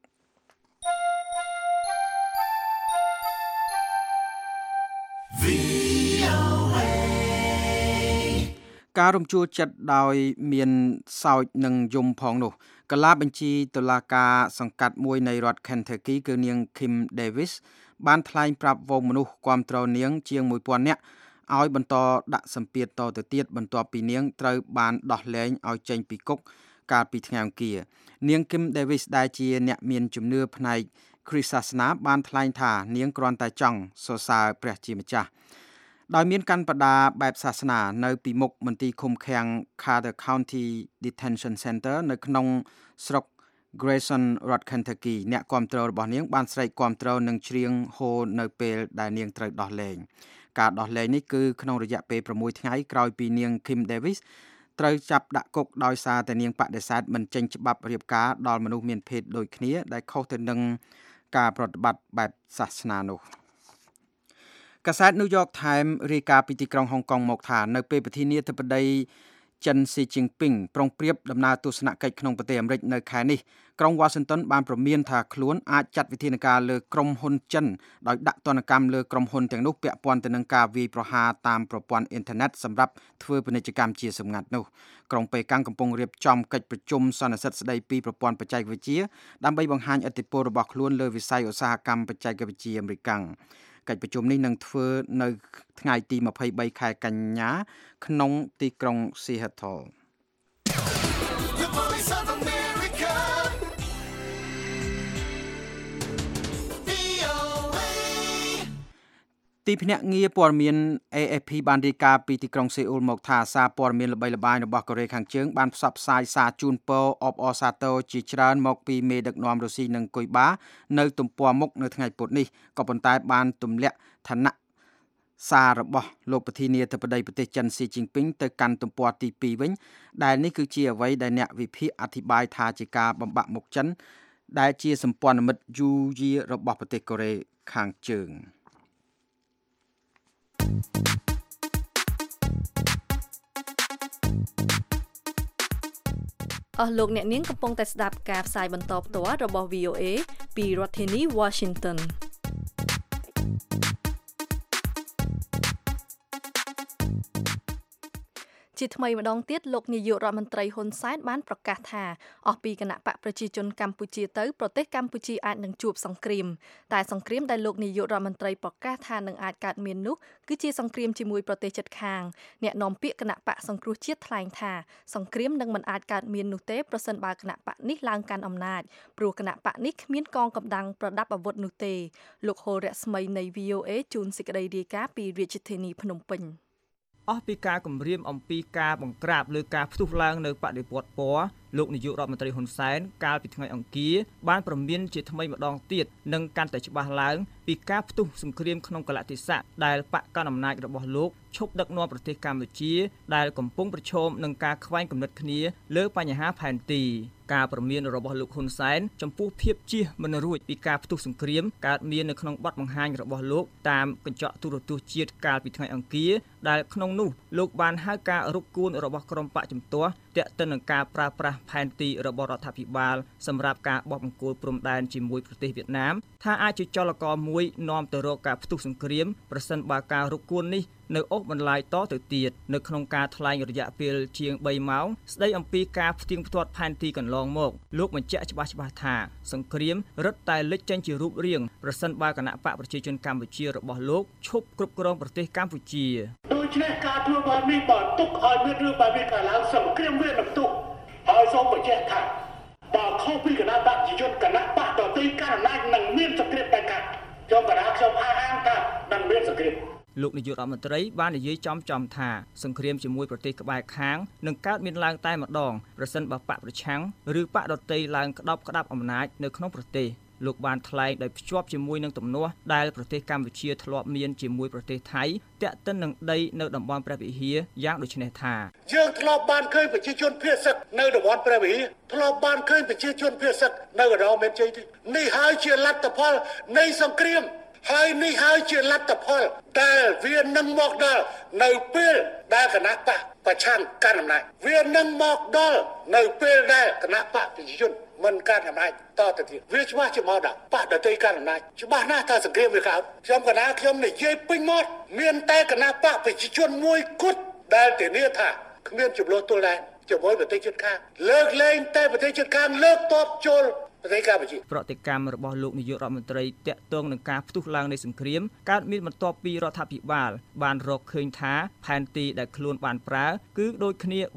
ការរំជួលចិត្តដោយមានសោចនិងយំផងនោះកាឡាបញ្ជីតុលាការសង្កាត់មួយនៃរដ្ឋ Kentucky គឺនាង Kim Davis បានថ្លែងប្រាប់វងមនុស្សគាំទ្រនាងជាងមួយពាន់នាក់ឲ្យបន្តដាក់សម្ពាធតទៅទៀតបន្ទាប់ពីនាងត្រូវបានដោះលែងឲ្យចេញពីគុកកាលពីថ្ងៃអង្គារនាង Kim Davis ដែលជាអ្នកមានជំនឿផ្នែកគ្រីស្ទសាសនាបានថ្លែងថានាងគ្រាន់តែចង់សរសើរព្រះជាម្ចាស់ដោយមានកាន់បដាបែបសាសនានៅពីមុខមន្ទីរឃុំឃាំង Carter County Detention Center នៅក្នុងស្រុក Grayson រដ្ឋ Kentucky អ្នកគាំទ្ររបស់នាងបានស្រែកគាំទ្រនិងច្រៀងហូរនៅពេលដែលនាងត្រូវដោះលែងការដោះលែងនេះគឺក្នុងរយៈពេល6ថ្ងៃក្រោយពីនាង Kim Davis ត្រូវចាប់ដាក់គុកដោយសារតែនាងបដិសេធមិនចេញច្បាប់រៀបការដល់មនុស្សមានភេទដូចគ្នាដែលខុសទៅនឹងការប្រតិបត្តិបែបសាសនានោះកាសែត New York Times រាយការណ៍ពីទីក្រុងហុងកុងមកថានៅពេលប្រធានាធិបតីចិនស៊ីជីនពីងប្រុងប្រៀបដំណើរទស្សនកិច្ចក្នុងប្រទេសអាមេរិកនៅខែនេះក្រុង Washington បានព្រមានថាខ្លួនអាចចាត់វិធានការលើក្រុមហ៊ុនចិនដោយដាក់ទណ្ឌកម្មលើក្រុមហ៊ុនទាំងនោះពាក់ព័ន្ធទៅនឹងការវាយប្រហារតាមប្រព័ន្ធអ៊ីនធឺណិតសម្រាប់ធ្វើពាណិជ្ជកម្មជាសម្ងាត់នោះក្រុងប៉េកាំងកំពុងរៀបចំកិច្ចប្រជុំសន្និសីទស្ដីពីប្រព័ន្ធបច្ចេកវិទ្យាដើម្បីបង្ហាញឥទ្ធិពលរបស់ខ្លួនលើវិស័យឧស្សាហកម្មបច្ចេកវិទ្យាអាមេរិកកិច្ចប្រជុំនេះនឹងធ្វើនៅថ្ងៃទី23ខែកញ្ញាក្នុងទីក្រុង Seattle ទីភ្នាក់ងារព័ត៌មាន A F P បានរាយការណ៍ពីទីក្រុងសេអ៊ូលមកថាសារព័ត៌មានល្បីល្បាញរបស់កូរ៉េខាងជើងបានផ្សព្វផ្សាយសារជូនពរអបអរសាទរជាច្រើនមកពីមេដឹកនាំរុស្ស៊ីនិងគុយបានៅទំព័រមុខនៅថ្ងៃពុធនេះក៏ប៉ុន្តែបានទម្លាក់ឋានៈសាររបស់លោកប្រធានាធិបតីប្រទេសចិនស៊ីជីនពីងទៅកាន់ទំព័រទីពីរវិញដែលនេះគឺជាអ្វីដែលអ្នកវិភាគអធិប្បាយថាជាការបំបាក់មុខចិនដែលជាសម្ព័ន្ធមិត្តយូរយាររបស់ប្រទេសកូរ៉េខាងជើងអស់លោកអ្នកនាងកំពុងតែស្ដាប់ការផ្សាយបន្តផ្ទាល់របស់ V O A ពីរដ្ឋធានី Washington ជាថ្មីម្ដងទៀតលោកនាយករដ្ឋមន្ត្រីហ៊ុនសែនបានប្រកាសថាអស់ពីគណៈបកប្រជាជនកម្ពុជាទៅប្រទេសកម្ពុជាអាចនឹងជួបសង្គ្រាមតែសង្គ្រាមដែលលោកនាយករដ្ឋមន្ត្រីប្រកាសថានឹងអាចកើតមាននោះគឺជាសង្គ្រាមជាមួយប្រទេសជិតខាងអ្នកនាំពាក្យគណៈបកសង្គ្រោះជាតិថ្លែងថាសង្គ្រាមនឹងមិនអាចកើតមាននោះទេប្រសិនបើគណៈបកនេះឡើងកាន់អំណាចព្រោះគណៈបកនេះគ្មានកងកម្លាំងប្រដាប់អាវុធនោះទេលោកហូលរស្មីនៃ V O A ជូនសេចក្តីរាយការណ៍ពីរាជធានីភ្នំពេញអស់ពីការគម្រាមអំពីការបង្ក្រាបលើការផ្ទុះឡើងនៅបដិវត្តពណ៌លោកនាយករដ្ឋមន្ត្រីហ៊ុនសែនកាលពីថ្ងៃអង្គារបានប្រមានជាថ្មីម្ដងទៀតនិងកាន់តែច្បាស់ឡើងពីការផ្ទុះសង្គ្រាមក្នុងកលៈទេសៈដែលបកកណ្ដាលអំណាចរបស់លោកឈប់ដឹកនាំប្រទេសកម្ពុជាដែលកំពុងប្រឈមនឹងការខ្វែងគំនិតគ្នាលើបញ្ហាផែនទីការប្រមានរបស់លោកហ៊ុនសែនចំពោះភាពជៀសមិនរួចពីការផ្ទុះសង្គ្រាមកើតមាននៅក្នុងបទបង្ហាញរបស់លោកតាមកញ្ចក់ទូរទស្សន៍ជាតិកាលពីថ្ងៃអង្គារដែលក្នុងនោះលោកបានហៅការរុកគួនរបស់ក្រុមបកជំទាស់ទាក់ទិននឹងការប្រើប្រាស់ផែនទីរបស់រដ្ឋាភិបាលសម្រាប់ការបោះបង្គោលព្រំដែនជាមួយប្រទេសវៀតណាមថាអាចជាចលករមួយនាំទៅរកការផ្ទុះសង្គ្រាមប្រសិនបើការរុកគួននេះនៅអូសបន្លាយតទៅទៀតនៅក្នុងការថ្លែងរយៈពេលជាង3ម៉ោងស្ដីអំពីការផ្ទៀងផ្ទាត់ផែនទីកន្លងមកលោកបញ្ជាក់ច្បាស់ច្បាស់ថាសង្គ្រាមរឹតតែលេចចេញជារូបរាងប្រសិនបើគណៈបកប្រជាជនកម្ពុជារបស់លោកឈប់គ្រប់គ្រងប្រទេសកម្ពុជាដូច្នេះការធ្វើបែបនេះបើទុកឲ្យមានរឿងបែបនេះកើតឡើងសង្គ្រាមវានឹងទុកហើយសូមបញ្ជាក់ថាបើខុសពីគណៈបកប្រជាជនគណៈបកតទីការអំណាចនឹងមានសង្គ្រាមតែកាត់ខ្ញុំកណាខ្ញុំអះអាងថានឹងមានសង្គ្រាមលោកនាយករដ្ឋមន្ត្រីបាននិយាយចំចំថាសង្គ្រាមជាមួយប្រទេសក្បែរខាងនឹងកើតមានឡើងតែម្ដងប្រសិនបើបកប្រឆាំងឬបកដតីឡើងក្តោបក្តាប់អំណាចនៅក្នុងប្រទេសលោកបានថ្លែងដោយភ្ជាប់ជាមួយនឹងទំនាស់ដែលប្រទេសកម្ពុជាធ្លាប់មានជាមួយប្រទេសថៃតាក់ទិននឹងដីនៅតំបន់ព្រះវិហារយ៉ាងដូចនេះថាយើងធ្លាប់បានឃើញប្រជាជនភៀសសឹកនៅតំបន់ព្រះវិហារធ្លាប់បានឃើញប្រជាជនភៀសសឹកនៅកណ្ដោមានជ័យនេះហើយជាលទ្ធផលនៃសង្គ្រាមហើយនេះហើយជាលទ្ធផលដែលវានឹងមកដល់នៅពេលដែលគណៈបកប្រឆាំងកាន់អំណាចវានឹងមកដល់នៅពេលដែលគណៈបកប្រជាជនមិនកាន់អំណាចតទៅទៀតវាច្បាស់ជាមកដល់បកដតីកាន់អំណាចច្បាស់ណាស់ថាសង្គ្រាមវាកើតខ្ញុំកណាខ្ញុំនិយាយពេញមាត់មានតែគណៈបកប្រជាជនមួយគត់ដែលធានាថាគ្មានចំនួនទល់ដែរជាមួយប្រទេសជិតខាងលើកលែងតែប្រទេសជិតខាងលើកតបចូលប្រទេសកម្ពុជាប្រតិកម្មរបស់លោកនាយករដ្ឋមន្ត្រីតាក់ទងនឹងការផ្ទុះឡើងនៃសង្គ្រាមកើតមានបន្ទាប់ពីរដ្ឋាភិបាលបានរកឃើញថាផែនទីដែលខ្លួនបានប្រើគឺដូចគ្នាបេះបិទ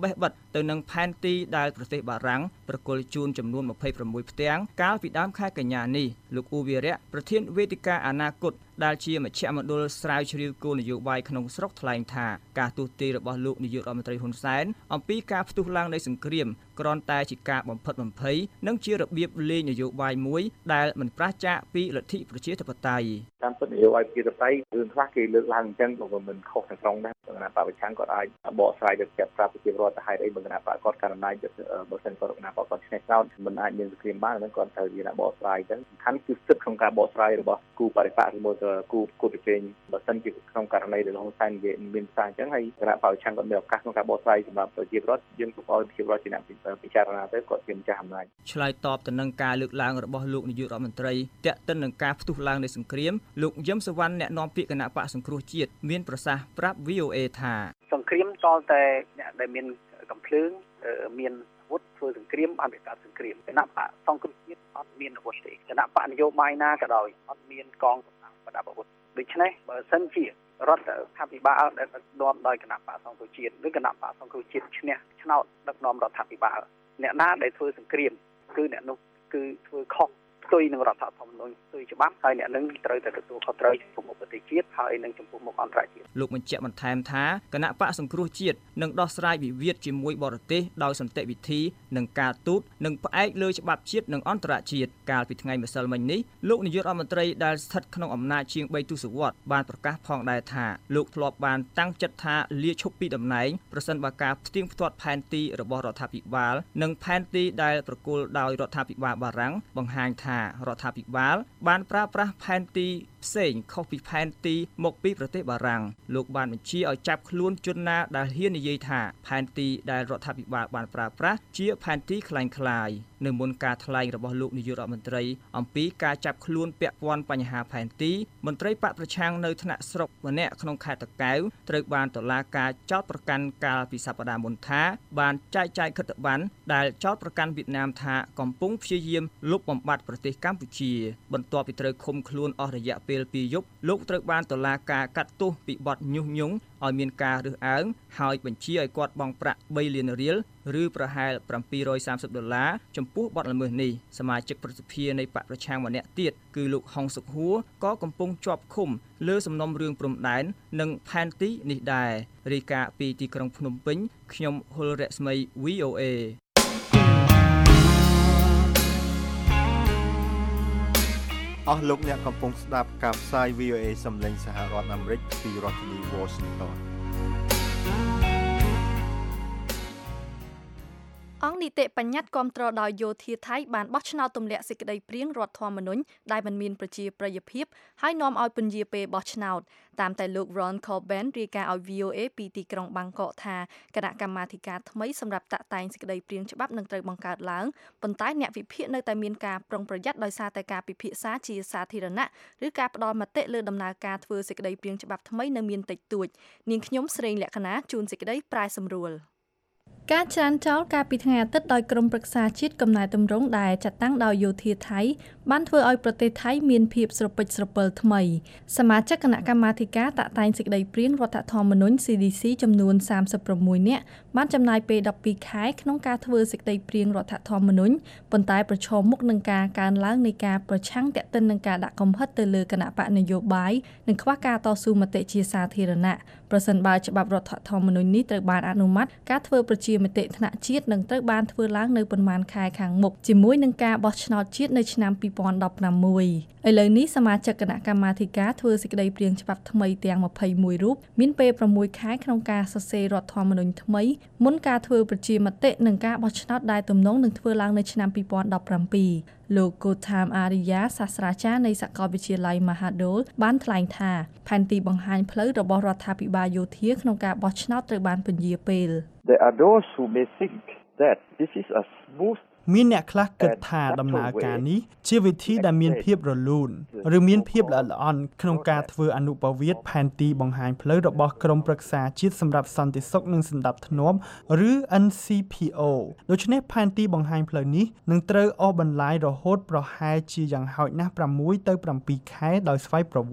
ទៅនឹងផែនទីដែលប្រទេសបារាំងប្រគល់ជូនចំនួនยี่สิบหกផ្ទាំងកាលពីដើមខែកញ្ញានេះលោកអ៊ូវីរៈប្រធានវេទិកាអនាគតដែលជាមជ្ឈមណ្ឌលស្រាវជ្រាវគោលនយោបាយក្នុងស្រុកថ្លែងថាការទូទាយរបស់លោកនាយករដ្ឋមន្ត្រីហ៊ុនសែនអំពីការផ្ទុះឡើងនៃសង្គ្រាមគ្រាន់តែជាការបំផិតបំភ័យនិងជារបៀបលេងនយោបាយមួយដែលមិនប្រឆាចពីលទ្ធិប្រជាធិបតេយ្យតាមពិតនយោបាយប្រជាធិបតេយ្យរឿងខ្លះគេលើកឡើងអញ្ចឹងក៏មិនខុសទាំងស្រុងដែរគណៈបព្វប្រឆាំងគាត់អាចបកស្រាយទៅចាប់ប្រាប់ប្រជាពលរដ្ឋទៅហេតុអីបើគណៈបព្វគាត់កាន់អំណាចបើមិនគាត់គណៈបព្វគាត់ឆ្នះឆ្នោតមិនអាចមានសង្គ្រាមបានហ្នឹងគាត់ត្រូវជាអ្នកបកស្រាយអញ្ចឹងសំខាន់គឺសិទ្ធិក្នុងការបកស្រាយរបស់គូបរិបត្តិមួយគូគូប្រជែងបើសិនជាក្នុងករណីដែលហ៊ុនសែននិយាយមានសារអញ្ចឹងហើយគណៈបព្វប្រឆាំងគាត់មានឱកាសក្នុងការបកស្រាយសម្រាប់ប្រជាពលរដ្ឋយើងទុកឲ្យប្រជាពលរដ្ឋជាអ្នកពិចារណាទៅគាត់ជាម្ចាស់អំណាចឆ្លើយតបទៅនឹងការលើកឡើងរបស់លោកនាយករដ្ឋមន្ត្រីទាក់ទិននឹងការផ្ទុះឡើងនៃសង្គ្រាមលោកយឹមសវណ្ណអ្នកនាំពាក្យគណៈបកសង្គ្រោះជាតិមានប្រសាសន៍ប្រាប់ វី អូ เอ ថាសង្គ្រាមតតែអ្នកដែលមានកំភ្លើងមានអាវុធធ្វើសង្គ្រាមបានបង្កើតសង្គ្រាមគណៈបកសង្គ្រោះជាតិអត់មានអាវុធទេគណៈបកនយោបាយណាក៏ដោយអត់មានកងកម្លាំងប្រដាប់អាវុធដូច្នេះបើសិនជារដ្ឋាភិបាលដែលដឹកនាំដោយគណៈបកសង្គ្រោះជាតិឬគណៈបកសង្គ្រោះជាតិឈ្នះឆ្នោតដឹកនាំរដ្ឋាភិបាលអ្នកណាដែលធ្វើសង្គ្រាមគឺអ្នកនោះគឺធ្វើខុសផ្ទុយនឹងរដ្ឋធម្មនុញ្ញផ្ទុយច្បាប់ហើយអ្នកនឹងត្រូវតែទទួលខុសត្រូវចំពោះមុខប្រទេសជាតិហើយនឹងចំពោះមុខអន្តរជាតិលោកបញ្ជាក់បន្ថែមថាគណៈបកសង្គ្រោះជាតិនឹងដោះស្រាយវិវាទជាមួយបរទេសដោយសន្តិវិធីនិងការទូតនិងផ្អែកលើច្បាប់ជាតិនិងអន្តរជាតិកាលពីថ្ងៃម្សិលមិញនេះលោកនាយករដ្ឋមន្ត្រីដែលស្ថិតក្នុងអំណាចជាងបីទសវត្សរ៍បានប្រកាសផងដែរថាលោកធ្លាប់បានតាំងចិត្តថាលាឈប់ពីតំណែងប្រសិនបើការផ្ទៀងផ្ទាត់ផែនទីរបស់រដ្ឋាភិបាលនិងផែនទីដែលប្រគល់ដោយរដ្ឋាភិបាលបារាំងបង្ហាញថារដ្ឋាភិបាលបានប្រើប្រាស់ផែនទីផ្សេងខុសពីផែនទីមកពីប្រទេសបារាំងលោកបានបញ្ជាឲ្យចាប់ខ្លួនជនណាដែលហ៊ាននិយាយថាផែនទីដែលរដ្ឋាភិបាលបានប្រើប្រាស់ជាផែនទីคล้ายៗនៅមុនការថ្លែងរបស់លោកនាយករដ្ឋមន្ត្រីអំពីការចាប់ខ្លួនពាក់ព័ន្ធបញ្ហាផែនទីមន្ត្រីបកប្រឆាំងនៅថ្នាក់ស្រុកម្នាក់ក្នុងខេត្តតាកែវត្រូវបានតុលាការចោទប្រកាន់កាលពីសប្តាហ៍មុនថាបានចែកចាយខិត្តប័ណ្ណដែលចោទប្រកាន់វៀតណាមថាកំពុងព្យាយាមលុបបំបាត់ប្រទេសកម្ពុជាបន្ទាប់ពីត្រូវឃុំខ្លួនអស់រយៈពេលពីរយប់លោកត្រូវបានតុលាការកាត់ទោសពីបទញុះញង់ឲ្យមានការរើសអើងហើយបញ្ជាឲ្យគាត់បង់ប្រាក់បីលានរៀលឬប្រហែលbảy trăm ba mươiដុល្លារចំពោះបទល្មើសនេះសមាជិកប្រសិទ្ធិនៃបកប្រឆាំងម្នាក់ទៀតគឺលោកហុងសុខហួរក៏កំពុងជាប់ឃុំលើសំណុំរឿងព្រំដែននិងផែនទីនេះដែររាយការណ៍ពីទីក្រុងភ្នំពេញខ្ញុំហុលរស្មី វី អូ เอអស់លោកអ្នកកំពុងស្ដាប់ការផ្សាយ វី អូ เอ សំឡេងសហរដ្ឋអាមេរិកពីរដ្ឋធានី Washington អង្គនីតិបញ្ញត្តិគាំទ្រដោយយោធាថៃបានបោះឆ្នោតទម្លាក់សេចក្តីព្រាងរដ្ឋធម្មនុញ្ញដែលមិនមានប្រជាប្រិយភាពហើយនាំឲ្យពន្យាពេលបោះឆ្នោតតាមតែលោក Ron Corbett រាយការណ៍ឲ្យ វី អូ เอ ពីទីក្រុងបាងកកថាគណៈកម្មាធិការថ្មីសម្រាប់តាក់តែងសេចក្តីព្រាងច្បាប់នឹងត្រូវបង្កើតឡើងប៉ុន្តែអ្នកវិភាគនៅតែមានការប្រុងប្រយ័ត្នដោយសារតែការពិភាក្សាជាសាធារណៈឬការផ្ដល់មតិលើដំណើរការធ្វើសេចក្តីព្រាងច្បាប់ថ្មីនៅមានតិចតួចនាងខ្ញុំស្រីលក្ខណាជួនសេចក្តីប្រែសម្រួលការច្រានចោលកាលពីថ្ងៃអាទិត្យដោយក្រុមប្រឹក្សាជាតិកំណែតម្រង់ដែលចាត់តាំងដោយយោធាថៃបានធ្វើឲ្យប្រទេសថៃមានភាពស្រពេចស្រពិលថ្មីសមាជិកគណៈកម្មាធិការតាក់តែងសេចក្តីព្រាងរដ្ឋធម្មនុញ្ញ ซี ឌី ซี ចំនួនសាមសិប៦នាក់បានចំណាយពេលដប់ពីរខែក្នុងការធ្វើសេចក្តីព្រាងរដ្ឋធម្មនុញ្ញប៉ុន្តែប្រឈមមុខនឹងការកើនឡើងនៃការប្រឆាំងទាក់ទិននឹងការដាក់កំហិតទៅលើគណៈបកនយោបាយនិងខ្វះការតស៊ូមតិជាសាធារណៈប្រសិនបើច្បាប់រដ្ឋធម្មនុញ្ញនេះត្រូវបានអនុម័តការធ្វើប្រជាមតិថ្នាក់ជាតិនឹងត្រូវបានធ្វើឡើងនៅប៉ុន្មានខែខាងមុខជាមួយនឹងការបោះឆ្នោតជាតិនៅឆ្នាំពីរពាន់ដប់ប្រាំមួយឥឡូវនេះសមាជិកគណៈកម្មាធិការធ្វើសេចក្តីព្រាងច្បាប់ថ្មីទាំងម្ភៃមួយរូបមានពេលប្រាំមួយខែក្នុងការសរសេររដ្ឋធម្មនុញ្ញថ្មីមុនការធ្វើប្រជាមតិនិងការបោះឆ្នោតដែលទំនងនឹងធ្វើឡើងនៅឆ្នាំពីរពាន់ដប់ប្រាំពីរលោក Gautam Arya សាស្ត្រាចារ្យនៃសាកលវិទ្យាល័យ Mahadol បានថ្លែងថាផែនទីបង្ហាញផ្លូវរបស់រដ្ឋាភិបាលយោធាក្នុងការបោះឆ្នោតត្រូវបានពន្យាពេល There are those who may think that this is a smooth មានអ្នកខ្លះគិតថាដំណើរការនេះជាវិធីដែលមានភាពរលូនឬមានភាពល្អិតល្អន់ក្នុងការធ្វើអនុប្រវត្តិផែនទីបង្ហាញផ្លូវរបស់ក្រមប្រឹក្សាជាតិសម្រាប់សន្តិសុខនិងសណ្ដាប់ធ្នាប់ឬ เอ็น ซี พี អូ ដូច្នេះផែនទីបង្ហាញផ្លូវនេះនឹងត្រូវអូសបន្លាយរហូតប្រហែលជាយ៉ាងហោចណាស់ប្រាំមួយទៅប្រាំពីរខែដោយស្វ័យប្រវត្តិ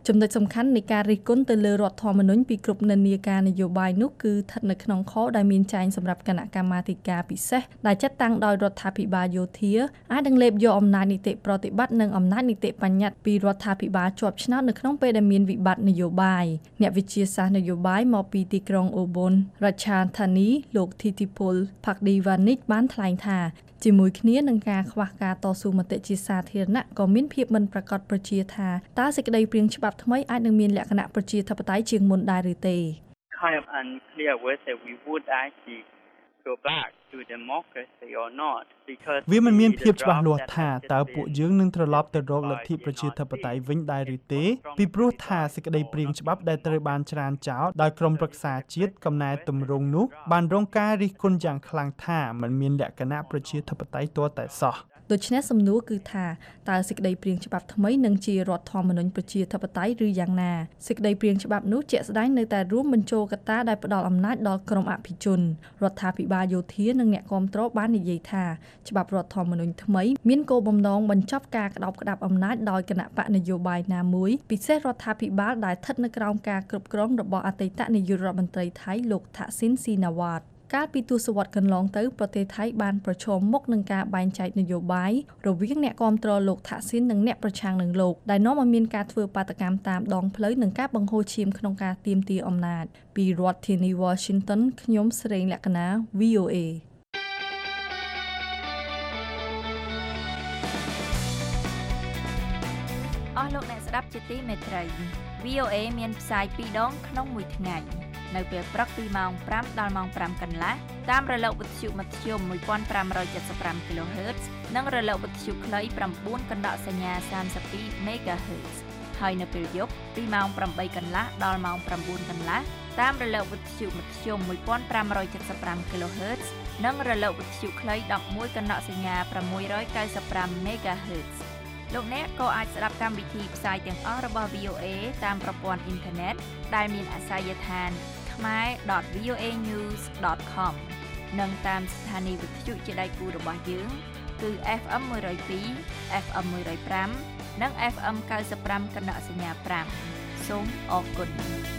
ចំណុចសំខាន់នៃការរិះគន់ទៅលើរដ្ឋធម្មនុញ្ញពីគ្រប់និន្នាការនយោបាយនោះគឺស្ថិតនៅក្នុងខដែលមានចែងសម្រាប់គណៈកម្មាធិការពិសេសដែលចាត់តាំងដោយរដ្ឋាភិបាលយោធាអាចនឹងលេបយកអំណាចនីតិប្រតិបត្តិនិងអំណាចនីតិបញ្ញត្តិពីរដ្ឋាភិបាលជាប់ឆ្នោតនៅក្នុងពេលដែលមានវិបត្តិនយោបាយអ្នកវិទ្យាសាស្ត្រនយោបាយមកពីទីក្រុងអូប៊ុនរដ្ឋាភិបាលលោកធីទីពលផាក់ឌីវ៉ានិចបានថ្លែងថាជាមួយគ្នានឹងការខ្វះការតស៊ូមតិជាសាធារណៈក៏មានភាពមិនប្រាកដប្រជាថាតើសេចក្តីព្រាងច្បាប់ថ្មីអាចនឹងមានលក្ខណៈប្រជាធិបតេយ្យជាងមុនដែរឬទេ Kind of unclear whether we would actually go back to democracy or not because វាមិនមានភាពច្បាស់លាស់ថាតើពួកយើងនឹងត្រឡប់ទៅរកលទ្ធិប្រជាធិបតេយ្យវិញដែរឬទេពីព្រោះថាសេចក្តីព្រាងច្បាប់ដែលត្រូវបានច្រានចោលដោយក្រុមប្រឹក្សាជាតិកំណែទម្រង់នោះបានរងការរិះគន់យ៉ាងខ្លាំងថាมันមានលក្ខណៈប្រជាធិបតេយ្យទាល់តែសោះដូច្នេះសំណួរគឺថាតើសេចក្តីព្រាងច្បាប់ថ្មីនឹងជារដ្ឋធម្មនុញ្ញប្រជាធិបតេយ្យឬយ៉ាងណាសេចក្តីព្រាងច្បាប់នោះជាក់ស្ដែងនៅតែរួមបញ្ចូលកត្តាដែលផ្ដល់អំណាចដល់ក្រុមអភិជនរដ្ឋាភិបាលយោធានិងអ្នកគាំទ្របាននិយាយថាច្បាប់រដ្ឋធម្មនុញ្ញថ្មីមានគោលបំណងបញ្ចប់ការក្តោបក្តាប់អំណាចដោយគណៈបកនយោបាយណាមួយពិសេសរដ្ឋាភិបាលដែលស្ថិតនៅក្រោមការគ្រប់គ្រងរបស់អតីតនាយករដ្ឋមន្ត្រីថៃលោកថាក់ស៊ីនស៊ីណាវ៉ាតកាលពីទសវត្សរ៍កន្លងទៅប្រទេសថៃបានប្រឈមមុខនឹងការបែងចែកនយោបាយរវាងអ្នកគាំទ្រលោកថាក់ស៊ីននិងអ្នកប្រឆាំងនឹងលោកដែលនាំឲ្យមានការធ្វើបាតកម្មតាមដងផ្លូវនិងការបង្ហូរឈាមក្នុងការទាមទារអំណាចពីរដ្ឋធានី Washington ខ្ញុំស្រីលក្ខណា វី អូ អេអស់លោកអ្នកស្ដាប់ជាទីមេត្រី វី អូ អេ មានផ្សាយពីរដងក្នុងមួយថ្ងៃនៅពេលព្រឹកពីម៉ោងប្រាំដល់ម៉ោងប្រាំកន្លះតាមរលកវិទ្យុមធ្យមmột nghìn năm trăm bảy mươi lăm គីឡូហឺត និងរលកវិទ្យុខ្លី9កណ្ដកសញ្ញា32 មេហ្គាហឺត ហើយនៅពេលយប់ពីម៉ោងប្រាំបីកន្លះដល់ម៉ោងប្រាំបួនកន្លះតាមរលកវិទ្យុមធ្យមmột nghìn năm trăm bảy mươi lăm គីឡូហឺត និងរលកវិទ្យុខ្លី11កណ្ដកសញ្ញា695 មេហ្គាហឺត លោកអ្នកក៏អាចស្ដាប់កម្មវិធីផ្សាយទាំងអស់របស់ វី អូ អេ តាមប្រព័ន្ធអ៊ីនធឺណិតដែលមានអាសយដ្ឋាន khmer dot v o a news dot com និងតាមស្ថានីយវិទ្យុជាដៃគូរបស់យើងគឺ เอฟ เอ็ม one oh two เอฟ เอ็ม one oh five និង เอฟ เอ็ม ninety-five កណ្ដកសញ្ញា5សូមអរគុណ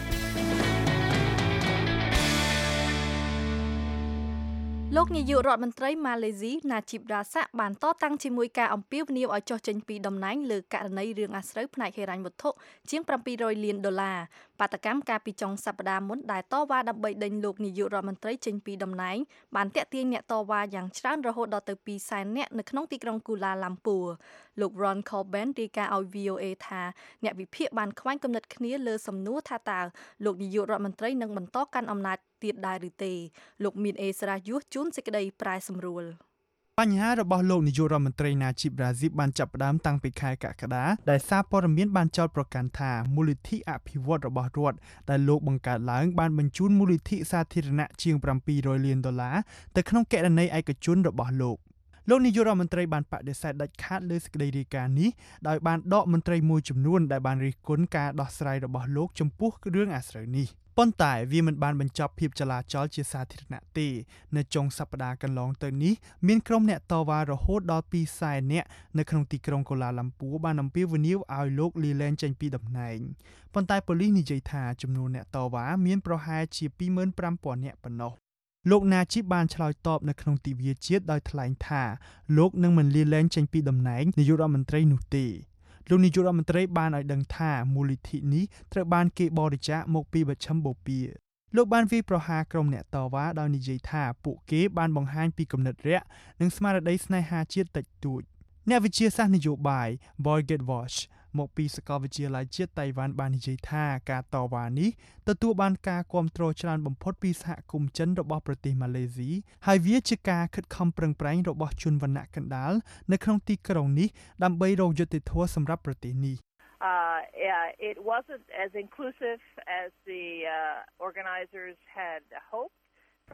លោកនាយករដ្ឋមន្ត្រីម៉ាឡេស៊ីណាជីបរ៉ាសាក់បានតតាំងជាមួយការអំពាវនាវឲ្យចុះចេញពីតំណែងលើករណីរឿងអាស្រូវផ្នែកហិរញ្ញវត្ថុជាងseven hundredលានដុល្លារបាតកម្មកាលពីចុងសប្តាហ៍មុនដែលតវ៉ាដើម្បីដេញលោកនាយករដ្ឋមន្ត្រីចេញពីតំណែងបានទាក់ទាញអ្នកតវ៉ាយ៉ាងច្រើនរហូតដល់ទៅtwoសែននាក់នៅក្នុងទីក្រុងគូឡាឡាំពូលោក Ron Coben រាយការណ៍ឲ្យ វី អូ អេ ថាអ្នកវិភាគបានខ្វែងគំនិតគ្នាលើសំណួរថាតើលោកនាយករដ្ឋមន្ត្រីនឹងបន្តកាន់អំណាចទៀតដែរឬទេលោកមានអេស្រាយុះជូនសេចក្តីប្រែសម្រួលបញ្ហារបស់លោកនាយករដ្ឋមន្ត្រីណាជីបរ៉ាស៊ីបបានចាប់ផ្ដើមតាំងពីខែកក្កដាដែលសារព័ត៌មានបានចោទប្រកាន់ថាមូលនិធិអភិវឌ្ឍរបស់រដ្ឋដែលលោកបង្កើតឡើងបានបញ្ជូនមូលនិធិសាធារណៈជាងseven hundredលានដុល្លារទៅក្នុងគណនីឯកជនរបស់លោកលោកនាយករដ្ឋមន្ត្រីបានបដិសេធដាច់ខាតលើសេចក្តីរាយការណ៍នេះដោយបានដកមន្ត្រីមួយចំនួនដែលបានរិះគន់ការដោះស្រាយរបស់លោកចំពោះរឿងអាស្រូវនេះប៉ុន្តែវាមិនបានបញ្ចប់ភាពចលាចលជាសាធារណៈទេនៅចុងសប្តាហ៍កន្លងទៅនេះមានក្រុមអ្នកតវ៉ារហូតដល់twoសែននាក់នៅក្នុងទីក្រុងកូឡាឡាំពូបានអំពាវនាវឲ្យលោកលាលែងចេញពីតំណែងប៉ុន្តែប៉ូលីសនិយាយថាចំនួនអ្នកតវ៉ាមានប្រហែលជាtwo five thousandនាក់ប៉ុណ្ណោះលោកណាជីបបានឆ្លើយតបនៅក្នុងទិវាជាតិដោយថ្លែងថាលោកនឹងមិនលាលែងចេញពីតំណែងនាយករដ្ឋមន្ត្រីនោះទេលោកនាយករដ្ឋមន្ត្រីបានឲ្យដឹងថាមូលនិធិនេះត្រូវបានគេបរិច្ចាគមកពីមជ្ឈមបូព៌ាលោកបានវាយប្រហារក្រុមអ្នកតវ៉ាដោយនិយាយថាពួកគេបានបង្ហាញពីគំនិតរាក់និងស្មារតីស្នេហាជាតិតិចតួចអ្នកវិទ្យាសាស្ត្រនយោបាយ Borget Walsh មកពីសាកលវិទ្យាល័យជាតិតៃវ៉ាន់បាននិយាយថាការតវ៉ានេះទទួលបានការគាំទ្រច្រើនបំផុតពីសហគមន៍ចិនរបស់ប្រទេសម៉ាឡេស៊ីហើយវាជាការខិតខំប្រឹងប្រែងរបស់ជនវណ្ណៈកណ្ដាលនៅក្នុងទីក្រុងនេះដើម្បីរកយុត្តិធម៌សម្រាប់ប្រទេសនេះ Uh, yeah, it wasn't as inclusive as the uh, organizers had hoped.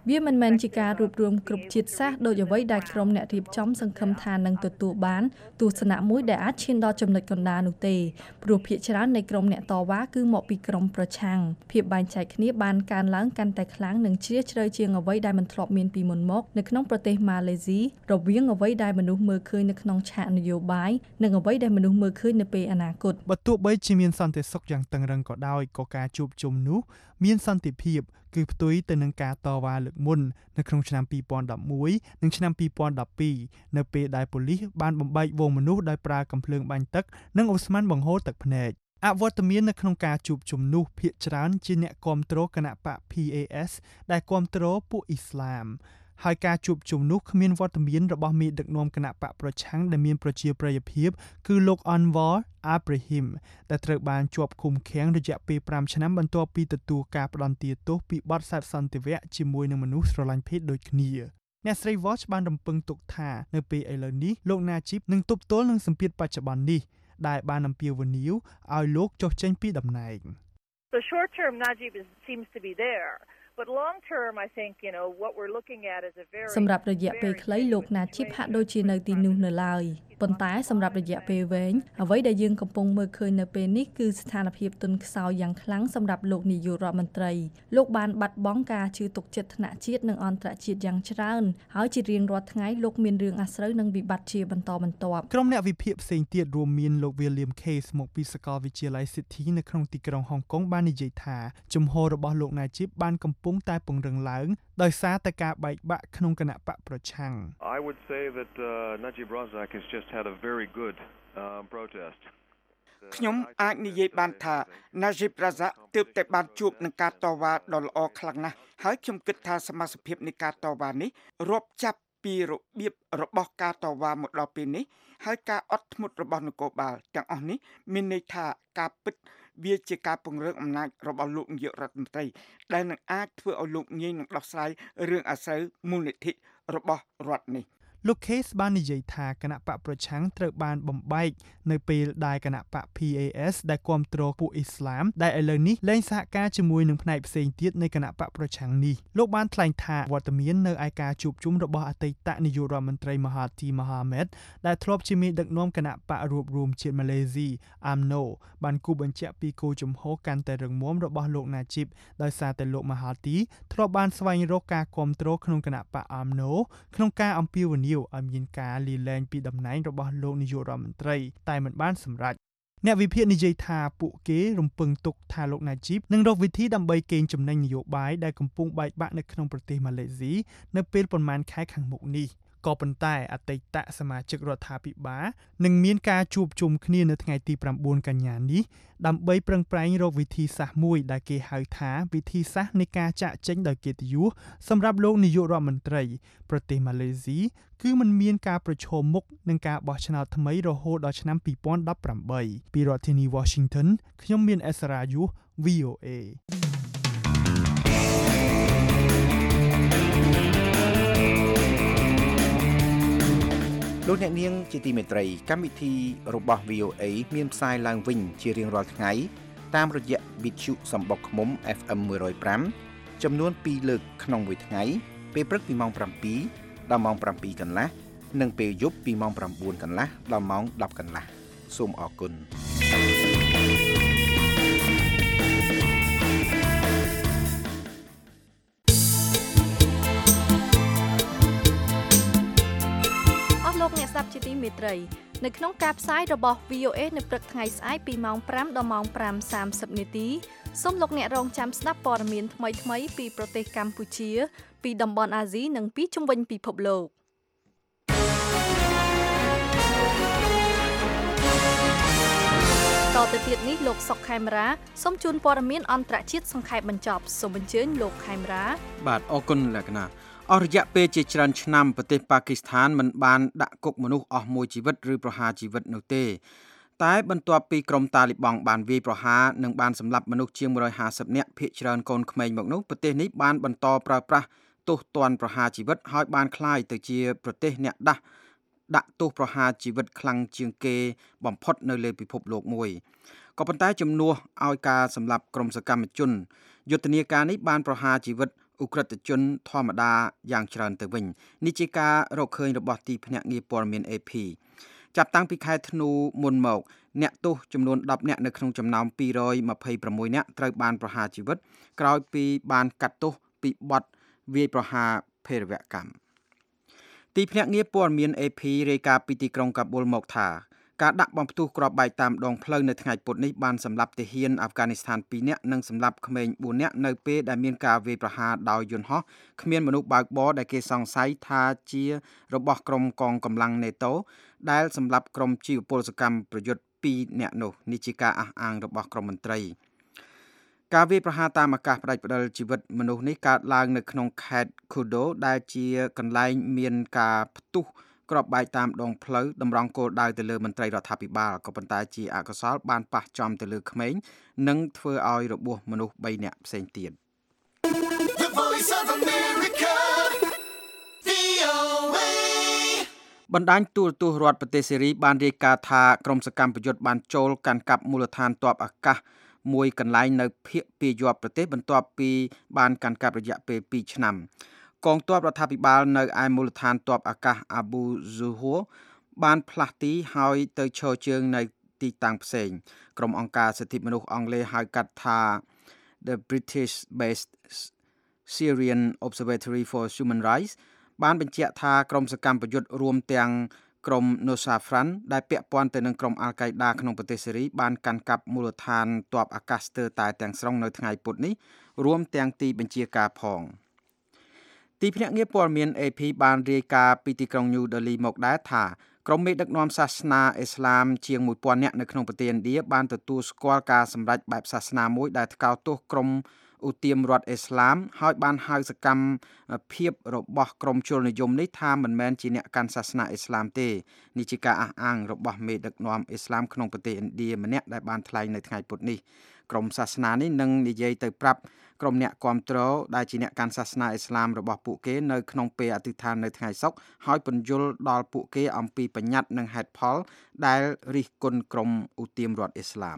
វាមិនមែនជាការរួបរวมគ្រប់ជាតិសាសន៍ដោយអ្វីដែលក្រុមអ្នករៀបចំសង្ឃឹមថានឹងទទួលបានទស្សនៈមួយដែលអាចឈានដល់ចំណុចកណ្ដាលនោះទេព្រោះភាគច្រើននៃក្រុមអ្នកតវ៉ាគឺមកពីក្រុមប្រឆាំងភាពបែងចែកគ្នាបានកើនឡើងកាន់តែខ្លាំងនិងជ្រាលជ្រៅជាងអ្វីដែលមិនធ្លាប់មានពីមុនមកនៅក្នុងប្រទេសម៉ាឡេស៊ីរវាងអ្វីដែលមនុស្សមើលឃើញនៅក្នុងឆាកនយោបាយនិងអ្វីដែលមនុស្សមើលឃើញនៅពេលអនាគតបើទោះបីជាមានសន្តិសុខយ៉ាងតឹងរ៉ឹងក៏ដោយក៏ការជួបជុំនោះមានសន្តិភាពគឺផ្ទុយទៅនឹងការតវ៉ាលើកមុននៅក្នុងឆ្នាំពីរពាន់ដប់មួយនិងឆ្នាំពីរពាន់ដប់ពីរនៅពេលដែលប៉ូលីសបានបំបែកវងមនុស្សដោយប្រើកាំភ្លើងបាញ់ទឹកនិងឧស្ម័នបង្ហូរទឹកភ្នែកអវត្តមាននៅក្នុងការជួបជុំនោះភាគច្រើនជាអ្នកគាំទ្រគណបក P A S ដែលគាំទ្រពួកអ៊ីស្លាមហើយការជួបជុំនោះគ្មានវត្តមានរបស់មេដឹកនាំគណបកប្រឆាំងដែលមានប្រជាប្រិយភាពគឺលោក Anwar Ibrahim ដែលត្រូវបានជាប់ឃុំឃាំងរយៈពេលប្រាំឆ្នាំបន្ទាប់ពីទទួលការផ្តន្ទាទោសពីបទសេពសន្តិវៈជាមួយនឹងមនុស្សស្រឡាញ់ភេទដូចគ្នាអ្នកស្រី Watch បានរំពឹងទុកថានៅពេលឥឡូវនេះលោក Najib នឹងទប់ទល់នឹងសម្ពាធបច្ចុប្បន្ននេះដែលបានអំពាវនាវឲ្យលោកចុះចេញពីតំណែង The short term Najib is, seems to be there.But long term I think you know what we're looking at is a very សម្រាប់រយៈពេលខ្លីលោកណាជីបហាក់ដូចជានៅទីនោះនៅឡើយប៉ុន្តែសម្រាប់រយៈពេលវែងអ្វីដែលយើងកំពុងមើលឃើញនៅពេលនេះគឺស្ថានភាពទន់ខ្សោយយ៉ាងខ្លាំងសម្រាប់លោកនាយករដ្ឋមន្ត្រីលោកបានបាត់បង់ការជឿទុកចិត្តថ្នាក់ជាតិនិងអន្តរជាតិយ៉ាងច្រើនហើយជារៀងរាល់ថ្ងៃលោកមានរឿងអាស្រូវនិងវិបត្តិជាបន្តបន្ទាប់ក្រុមអ្នកវិភាគផ្សេងទៀតរួមមានលោក William Case មកពីសាកលវិទ្យាល័យ City នៅក្នុងទីក្រុងហុងកុងបាននិយាយថាជំហររបស់លោកណាជីបបានកំពុងតែពង្រឹងឡើងដោយសារតែការបែកបាក់ក្នុងគណៈបកប្រឆាំង I would say that uh, Najib Razak has just had a very good uh, protest ខ្ញុំអាចនិយាយបានថា Najib Razak ទើបតែបានជួបនឹងការតវ៉ាដ៏ល្អខ្លាំងណាស់ហើយខ្ញុំគិតថាសមាជិកភាពនៃការតវ៉ានេះរាប់ចាប់ពីរបៀបរបស់ការតវ៉ាមកដល់ពេលនេះហើយការអត់ធ្មត់របស់នគរបាលទាំងអស់នេះមានន័យថាការពិតវាជាការពង្រឹងអំណាចរបស់លោកនាយករដ្ឋមន្ត្រីដែលនឹងអាចធ្វើឲ្យលោកងាយនឹងដោះស្រាយរឿងអាស្រូវមូលនិធិរបស់រដ្ឋនេះលោក Case បាននិយាយថាគណៈបកប្រឆាំងត្រូវបានបំបែកនៅពេលដែលគណៈបក P A S ដែលគាំទ្រពួកអ៊ីស្លាមដែលឥឡូវនេះលែងសហការជាមួយនឹងផ្នែកផ្សេងទៀតនៃគណៈបកប្រឆាំងនេះលោកបានថ្លែងថាវត្តមាននៅឯការជួបជុំរបស់អតីតនាយករដ្ឋមន្ត្រី Mahathir Mohamad ដែលធ្លាប់ជាមេដឹកនាំគណៈបករួបរวมជាតិម៉ាឡេស៊ី A M N O បានគូបញ្ជាក់ពីគោលជំហរកាន់តែរឹងមាំរបស់លោក Najib ដោយសារតែលោក Mahathir ធ្លាប់បានស្វែងរកការគាំទ្រក្នុងគណៈបក A M N O ក្នុងការអំពាវនាវឲ្យមានការលាលែងពីតំណែងរបស់លោកនាយករដ្ឋមន្ត្រីតែមិនបានសម្រេចអ្នកវិភាគនិយាយថាពួកគេរំពឹងទុកថាលោក Najib នឹងរកវិធីដើម្បីកេងចំណេញនយោបាយដែលកំពុងបែកបាក់នៅក្នុងប្រទេសម៉ាឡេស៊ីនៅពេលប្រមាណខែខាងមុខនេះក៏ប៉ុន្តែអតីតសមាជិករដ្ឋាភិបាលនឹងមានការជួបជុំគ្នានៅថ្ងៃទីប្រាំបួនកញ្ញានេះដើម្បីប្រឹងប្រែងរកវិធីសាស្ត្រមួយដែលគេហៅថាវិធីសាស្ត្រនៃការចាក់ចេញដោយកិត្តិយសសម្រាប់លោកនាយករដ្ឋមន្ត្រីប្រទេសម៉ាឡេស៊ីគឺมันមានការប្រឈមមុខនឹងការបោះឆ្នោតថ្មីរហូតដល់ឆ្នាំពីរពាន់ដប់ប្រាំបីពីរដ្ឋធានី Washington ខ្ញុំមានអេសរ៉ាយុស V O A លោកអ្នកនាងជាទីមេត្រីកម្មវិធីរបស់ V O A មានផ្សាយឡើងវិញជារៀងរាល់ថ្ងៃតាមរយៈវិទ្យុសំបុកឃ្មុំ F M មួយរយប្រាំចំនួនពីរលើកក្នុងមួយថ្ងៃពេលព្រឹកពីម៉ោងប្រាំពីរដល់ម៉ោងប្រាំពីរកន្លះនិងពេលយប់ពីម៉ោងប្រាំបួនកន្លះដល់ម៉ោងដប់កន្លះសូមអរគុណលោកអ្នកស្ដាប់ជាទីមេត្រីនៅក្នុងការផ្សាយរបស់ V O A នៅព្រឹកថ្ងៃស្អែកពីម៉ោងប្រាំដល់ម៉ោងប្រាំសាមសិបនាទីសូមលោកអ្នករងចាំស្ដាប់ព័ត៌មានថ្មីៗពីប្រទេសកម្ពុជាពីតំបន់អាស៊ីនិងពីជុំវិញពិភពលោកតទៅទៀតនេះលោកសុកខេមរាសូមជូនព័ត៌មានអន្តរជាតិសង្ខេបបញ្ចប់សូមអញ្ជើញលោកខេមរាបាទអរគុណលក្ខណៈអស់រយៈពេលជាច្រើនឆ្នាំប្រទេសប៉ាគីស្ថានមិនបានដាក់គុកមនុស្សអស់មួយជីវិតឬប្រហារជីវិតនោះទេតែបន្ទាប់ពីក្រុមតាលីបង់បានវាយប្រហារនិងបានសម្លាប់មនុស្សជាងមួយរយហាសិបនាក់ភាគច្រើនកូនក្មេងមកនោះប្រទេសនេះបានបន្តប្រើប្រាស់ទោសទណ្ឌប្រហារជីវិតហើយបានក្លាយទៅជាប្រទេសអ្នកដាស់ដាក់ទោសប្រហារជីវិតខ្លាំងជាងគេបំផុតនៅលើពិភពលោកមួយក៏ប៉ុន្តែជំនួសឲ្យការសម្លាប់ក្រុមសកម្មជនយុទ្ធនាការនេះបានប្រហារជីវិតឧឧក្រិដ្ឋជនធម្មតាយ៉ាងច្រើនទៅវិញនេះជាការរកឃើញរបស់ទីភ្នាក់ងារព័ត៌មាន เอ พี ចាប់តាំងពីខែធ្នូមុនមកអ្នកទោសចំនួនដប់នាក់នៅក្នុងចំណោមពីររយម្ភៃប្រាំមួយនាក់ត្រូវបានប្រហារជីវិតក្រោយពីបានកាត់ទោសពីបទវាយប្រហារភេរវកម្មទីភ្នាក់ងារព័ត៌មាន เอ พี រាយការណ៍ពីទីក្រុងកាប៊ុលមកថាការដាក់បំផ្ទុះគ្រាប់បែកតាមដងផ្លូវនៅថ្ងៃពុធនេះបានសម្លាប់ទាហានអាហ្វហ្គានីស្ថានពីរនាក់និងសម្លាប់ក្មេងបួននាក់នៅពេលដែលមានការវាយប្រហារដោយយន្តហោះគ្មានមនុស្សបើកបរដែលគេសង្ស័យថាជារបស់ក្រុមកងកម្លាំង NATO ដែលសម្លាប់ក្រុមជីវពលសកម្មប្រយុទ្ធពីរនាក់នោះនេះជាការអះអាងរបស់ក្រុមមន្ត្រីការវាយប្រហារតាមអាកាសផ្ដាច់ផ្ដាល់ជីវិតមនុស្សនេះកើតឡើងនៅក្នុងខេត្ត Kudo ដែលជាកន្លែងមានការផ្ទុះគ្រាប់បែកតាមដងផ្លូវតម្រង់គោលដៅទៅលើមន្ត្រីរដ្ឋាភិបាលក៏ប៉ុន្តែជាអកុសលបានប៉ះចំទៅលើក្មេងនិងធ្វើឲ្យរបួសមនុស្សបីនាក់ផ្សេងទៀតបណ្ដាញទូរទស្សន៍រដ្ឋប្រទេសសេរីបានរាយការណ៍ថាក្រុមសកម្មប្រយុទ្ធបានចូលកាន់កាប់មូលដ្ឋានទ័ពអាកាសមួយកន្លែងនៅភាគពាយ័ព្យប្រទេសបន្ទាប់ពីបានកាន់កាប់រយៈពេលពីរឆ្នាំកងទ័ពរដ្ឋាភិបាលនៅឯមូលដ្ឋានទ័ពអាកាសអាប៊ូហ្ស៊ូហួរបានផ្លាស់ទីហើយទៅឈរជើងនៅទីតាំងផ្សេងក្រុមអង្គការសិទ្ធិមនុស្សអង់គ្លេសហៅកាត់ថា The British Based Syrian Observatory for Human Rights បានបញ្ជាក់ថាក្រុមសកម្មប្រយុទ្ធរួមទាំងក្រុម Nusafran ដែលពាក់ព័ន្ធទៅនឹងក្រុម Al-Qaeda ក្នុងប្រទេសសេរីបានកាន់កាប់មូលដ្ឋានទ័ពអាកាសស្ទើរតែទាំងស្រុងនៅថ្ងៃពុធនេះរួមទាំងទីបញ្ជាការផងទីភ្នាក់ងារព័ត៌មាន เอ พี បានរាយការណ៍ពីទីក្រុង New Delhi មកដែរថាក្រុមមេដឹកនាំសាសនាអ៊ីស្លាមជាងមួយពាន់នាក់នៅក្នុងប្រទេសឥណ្ឌាបានទទួលស្គាល់ការសម្រេចបែបសាសនាមួយដែលថ្កោលទោសក្រុមឧទាមរដ្ឋអ៊ីស្លាមហើយបានហៅសកម្មភាពរបស់ក្រុមជលនិយមនេះថាមិនមែនជាអ្នកកាន់សាសនាអ៊ីស្លាមទេនេះជាការអះអាងរបស់មេដឹកនាំអ៊ីស្លាមក្នុងប្រទេសឥណ្ឌាម្នាក់ដែលបានថ្លែងនៅថ្ងៃពុធនេះក្រុមសាសនានេះនឹងនិយាយទៅប្រាប់ក្រុមអ្នកគាំទ្រដែលជាអ្នកកាន់សាសនាអ៊ីស្លាមរបស់ពួកគេនៅក្នុងពេលអធិដ្ឋាននៅថ្ងៃសុក្រហើយពន្យល់ដល់ពួកគេអំពីបញ្ញត្តិនិងហេតុផលដែលរិះគន់ក្រុមឧទាមរដ្ឋអ៊ីស្លាម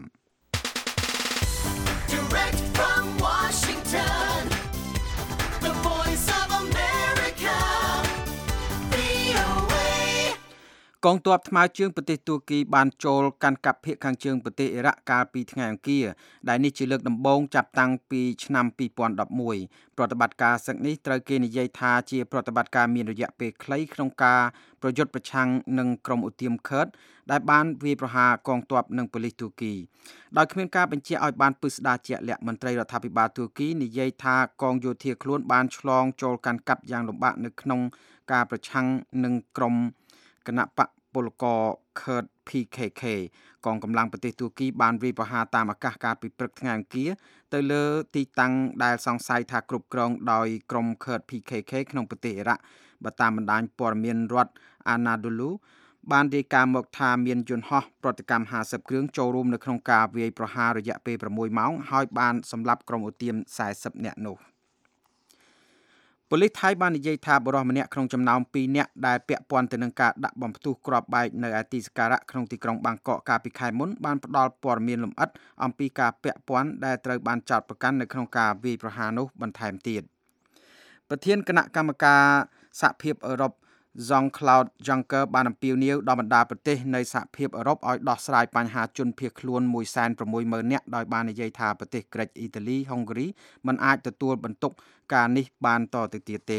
Direct from Washington The Voice of America វី អូ เอ កងទ័ពថ្មើរជើងប្រទេសទួរគីបានចូលកាន់កាប់ភាគខាងជើងប្រទេសអ៊ីរ៉ាក់កាលពីថ្ងៃអង្គារដែលនេះជាលើកដំបូងចាប់តាំងពីឆ្នាំពីរពាន់ដប់មួយប្រតិបត្តិការសឹកនេះត្រូវគេនិយាយថាជាប្រតិបត្តិការមានរយៈពេលខ្លីក្នុងការប្រយុទ្ធប្រឆាំងនឹងក្រុមឧទាមឃឺតដែលបានវាយប្រហារកងទ័ពនិងប៉ូលីសទួរគីដោយគ្មានការបញ្ជាក់ឲ្យបានពិស្ដារជាក់លាក់មន្ត្រីរដ្ឋាភិបាលទួរគីនិយាយថាកងយោធាខ្លួនបានឆ្លងចូលកាន់កាប់យ៉ាងលំបាកនៅក្នុងការប្រឆាំងនឹងក្រុមគណបកពលករ Kurd พี เค เค កងកម្លាំងប្រទេសទួរគីបានវាយប្រហារតាមអាកាសកាលពីព្រឹកថ្ងៃអង្គារទៅលើទីតាំងដែលសង្ស័យថាគ្រប់គ្រងដោយក្រុម Kurd พี เค เค ក្នុងប្រទេសអ៊ីរ៉ាក់បើតាមបណ្ដាញព័ត៌មានរដ្ឋ Anadolu បានរាយការណ៍មកថាមានយន្តហោះប្រតិកម្មห้าสิบគ្រឿងចូលរួមនៅក្នុងការវាយប្រហាររយៈពេល៦ម៉ោងហើយបានសម្លាប់ក្រុមឧទាមសែសិបនាក់នោះប៉ូលីសថៃបាននិយាយថាបុរសម្នាក់ក្នុងចំណោមពីរនាក់ដែលពាក់ព័ន្ធទៅនឹងការដាក់បំផ្ទុះគ្រាប់បែកនៅឯទីសក្ការៈក្នុងទីក្រុងបាងកកកាលពីខែមុនបានផ្ដល់ព័ត៌មានលម្អិតអំពីការពាក់ព័ន្ធដែលត្រូវបានចោទប្រកាន់នៅក្នុងការវាយប្រហារនោះបន្ថែមទៀតប្រធានគណៈកម្មការសហភាពអឺរ៉ុប Jean-Claude Juncker បានអំពាវនាវដល់បណ្ដាប្រទេសនៃសហភាពអឺរ៉ុបឲ្យដោះស្រាយបញ្ហាជនភៀសខ្លួនមួយសែនប្រាំមួយម៉ឺននាក់ដោយបាននិយាយថាប្រទេសក្រិចអ៊ីតាលីហុងហ្គារីមិនអាចទទួលបន្ទុកការនេះបានតទៅទៀតទេ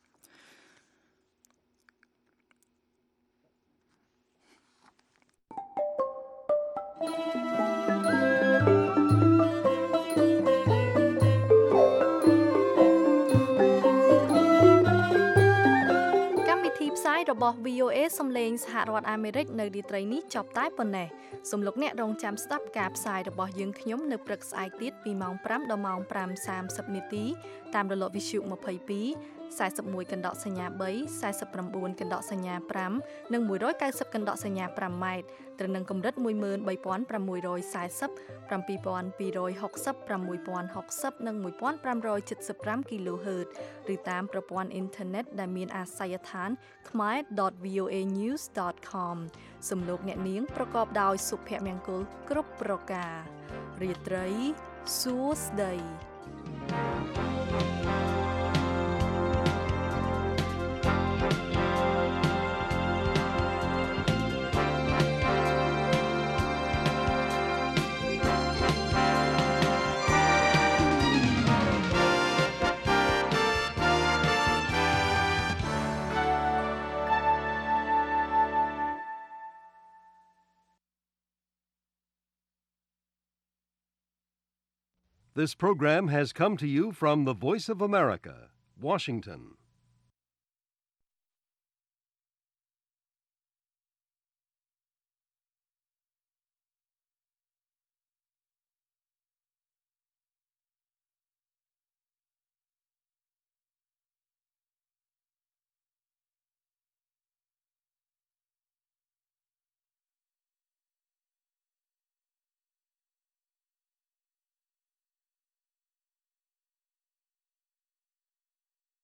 របស់ វី អូ เอ សំឡេងសហរដ្ឋអាមេរិកនៅរាត្រីនេះចប់តែប៉ុណ្ណេះសូមលោកអ្នករងចាំស្ដាប់ការផ្សាយរបស់យើងខ្ញុំនៅព្រឹកស្អែកទៀតពីម៉ោងប្រាំដល់ម៉ោងប្រាំសាមសិបនាទីតាមរលកវិទ្យុម្ភៃពីរ សែសិបមួយកណ្ដកសញ្ញាបី សែសិបប្រាំបួនកណ្ដកសញ្ញាប្រាំនិងមួយរយកៅសិបកណ្ដកសញ្ញាប្រាំម៉ែត្រត្រូវនឹងកម្រិតមួយម៉ឺនបីពាន់ប្រាំមួយរយសែសិប ប្រាំពីរពាន់ពីររយហុកសិប ប្រាំមួយពាន់ហុកសិបនិងមួយពាន់ប្រាំរយเจ็ดสิบห้า គីឡូហឺតឬតាមប្រព័ន្ធអ៊ីនធឺណិតដែលមានអាសយដ្ឋាន khmer dot v o a news dot com សំលោកអ្នកនាងប្រកបដោយសុភមង្គលគ្រប់ប្រការរាត្រីសួស្តី This program has come to you from the Voice of America, Washington.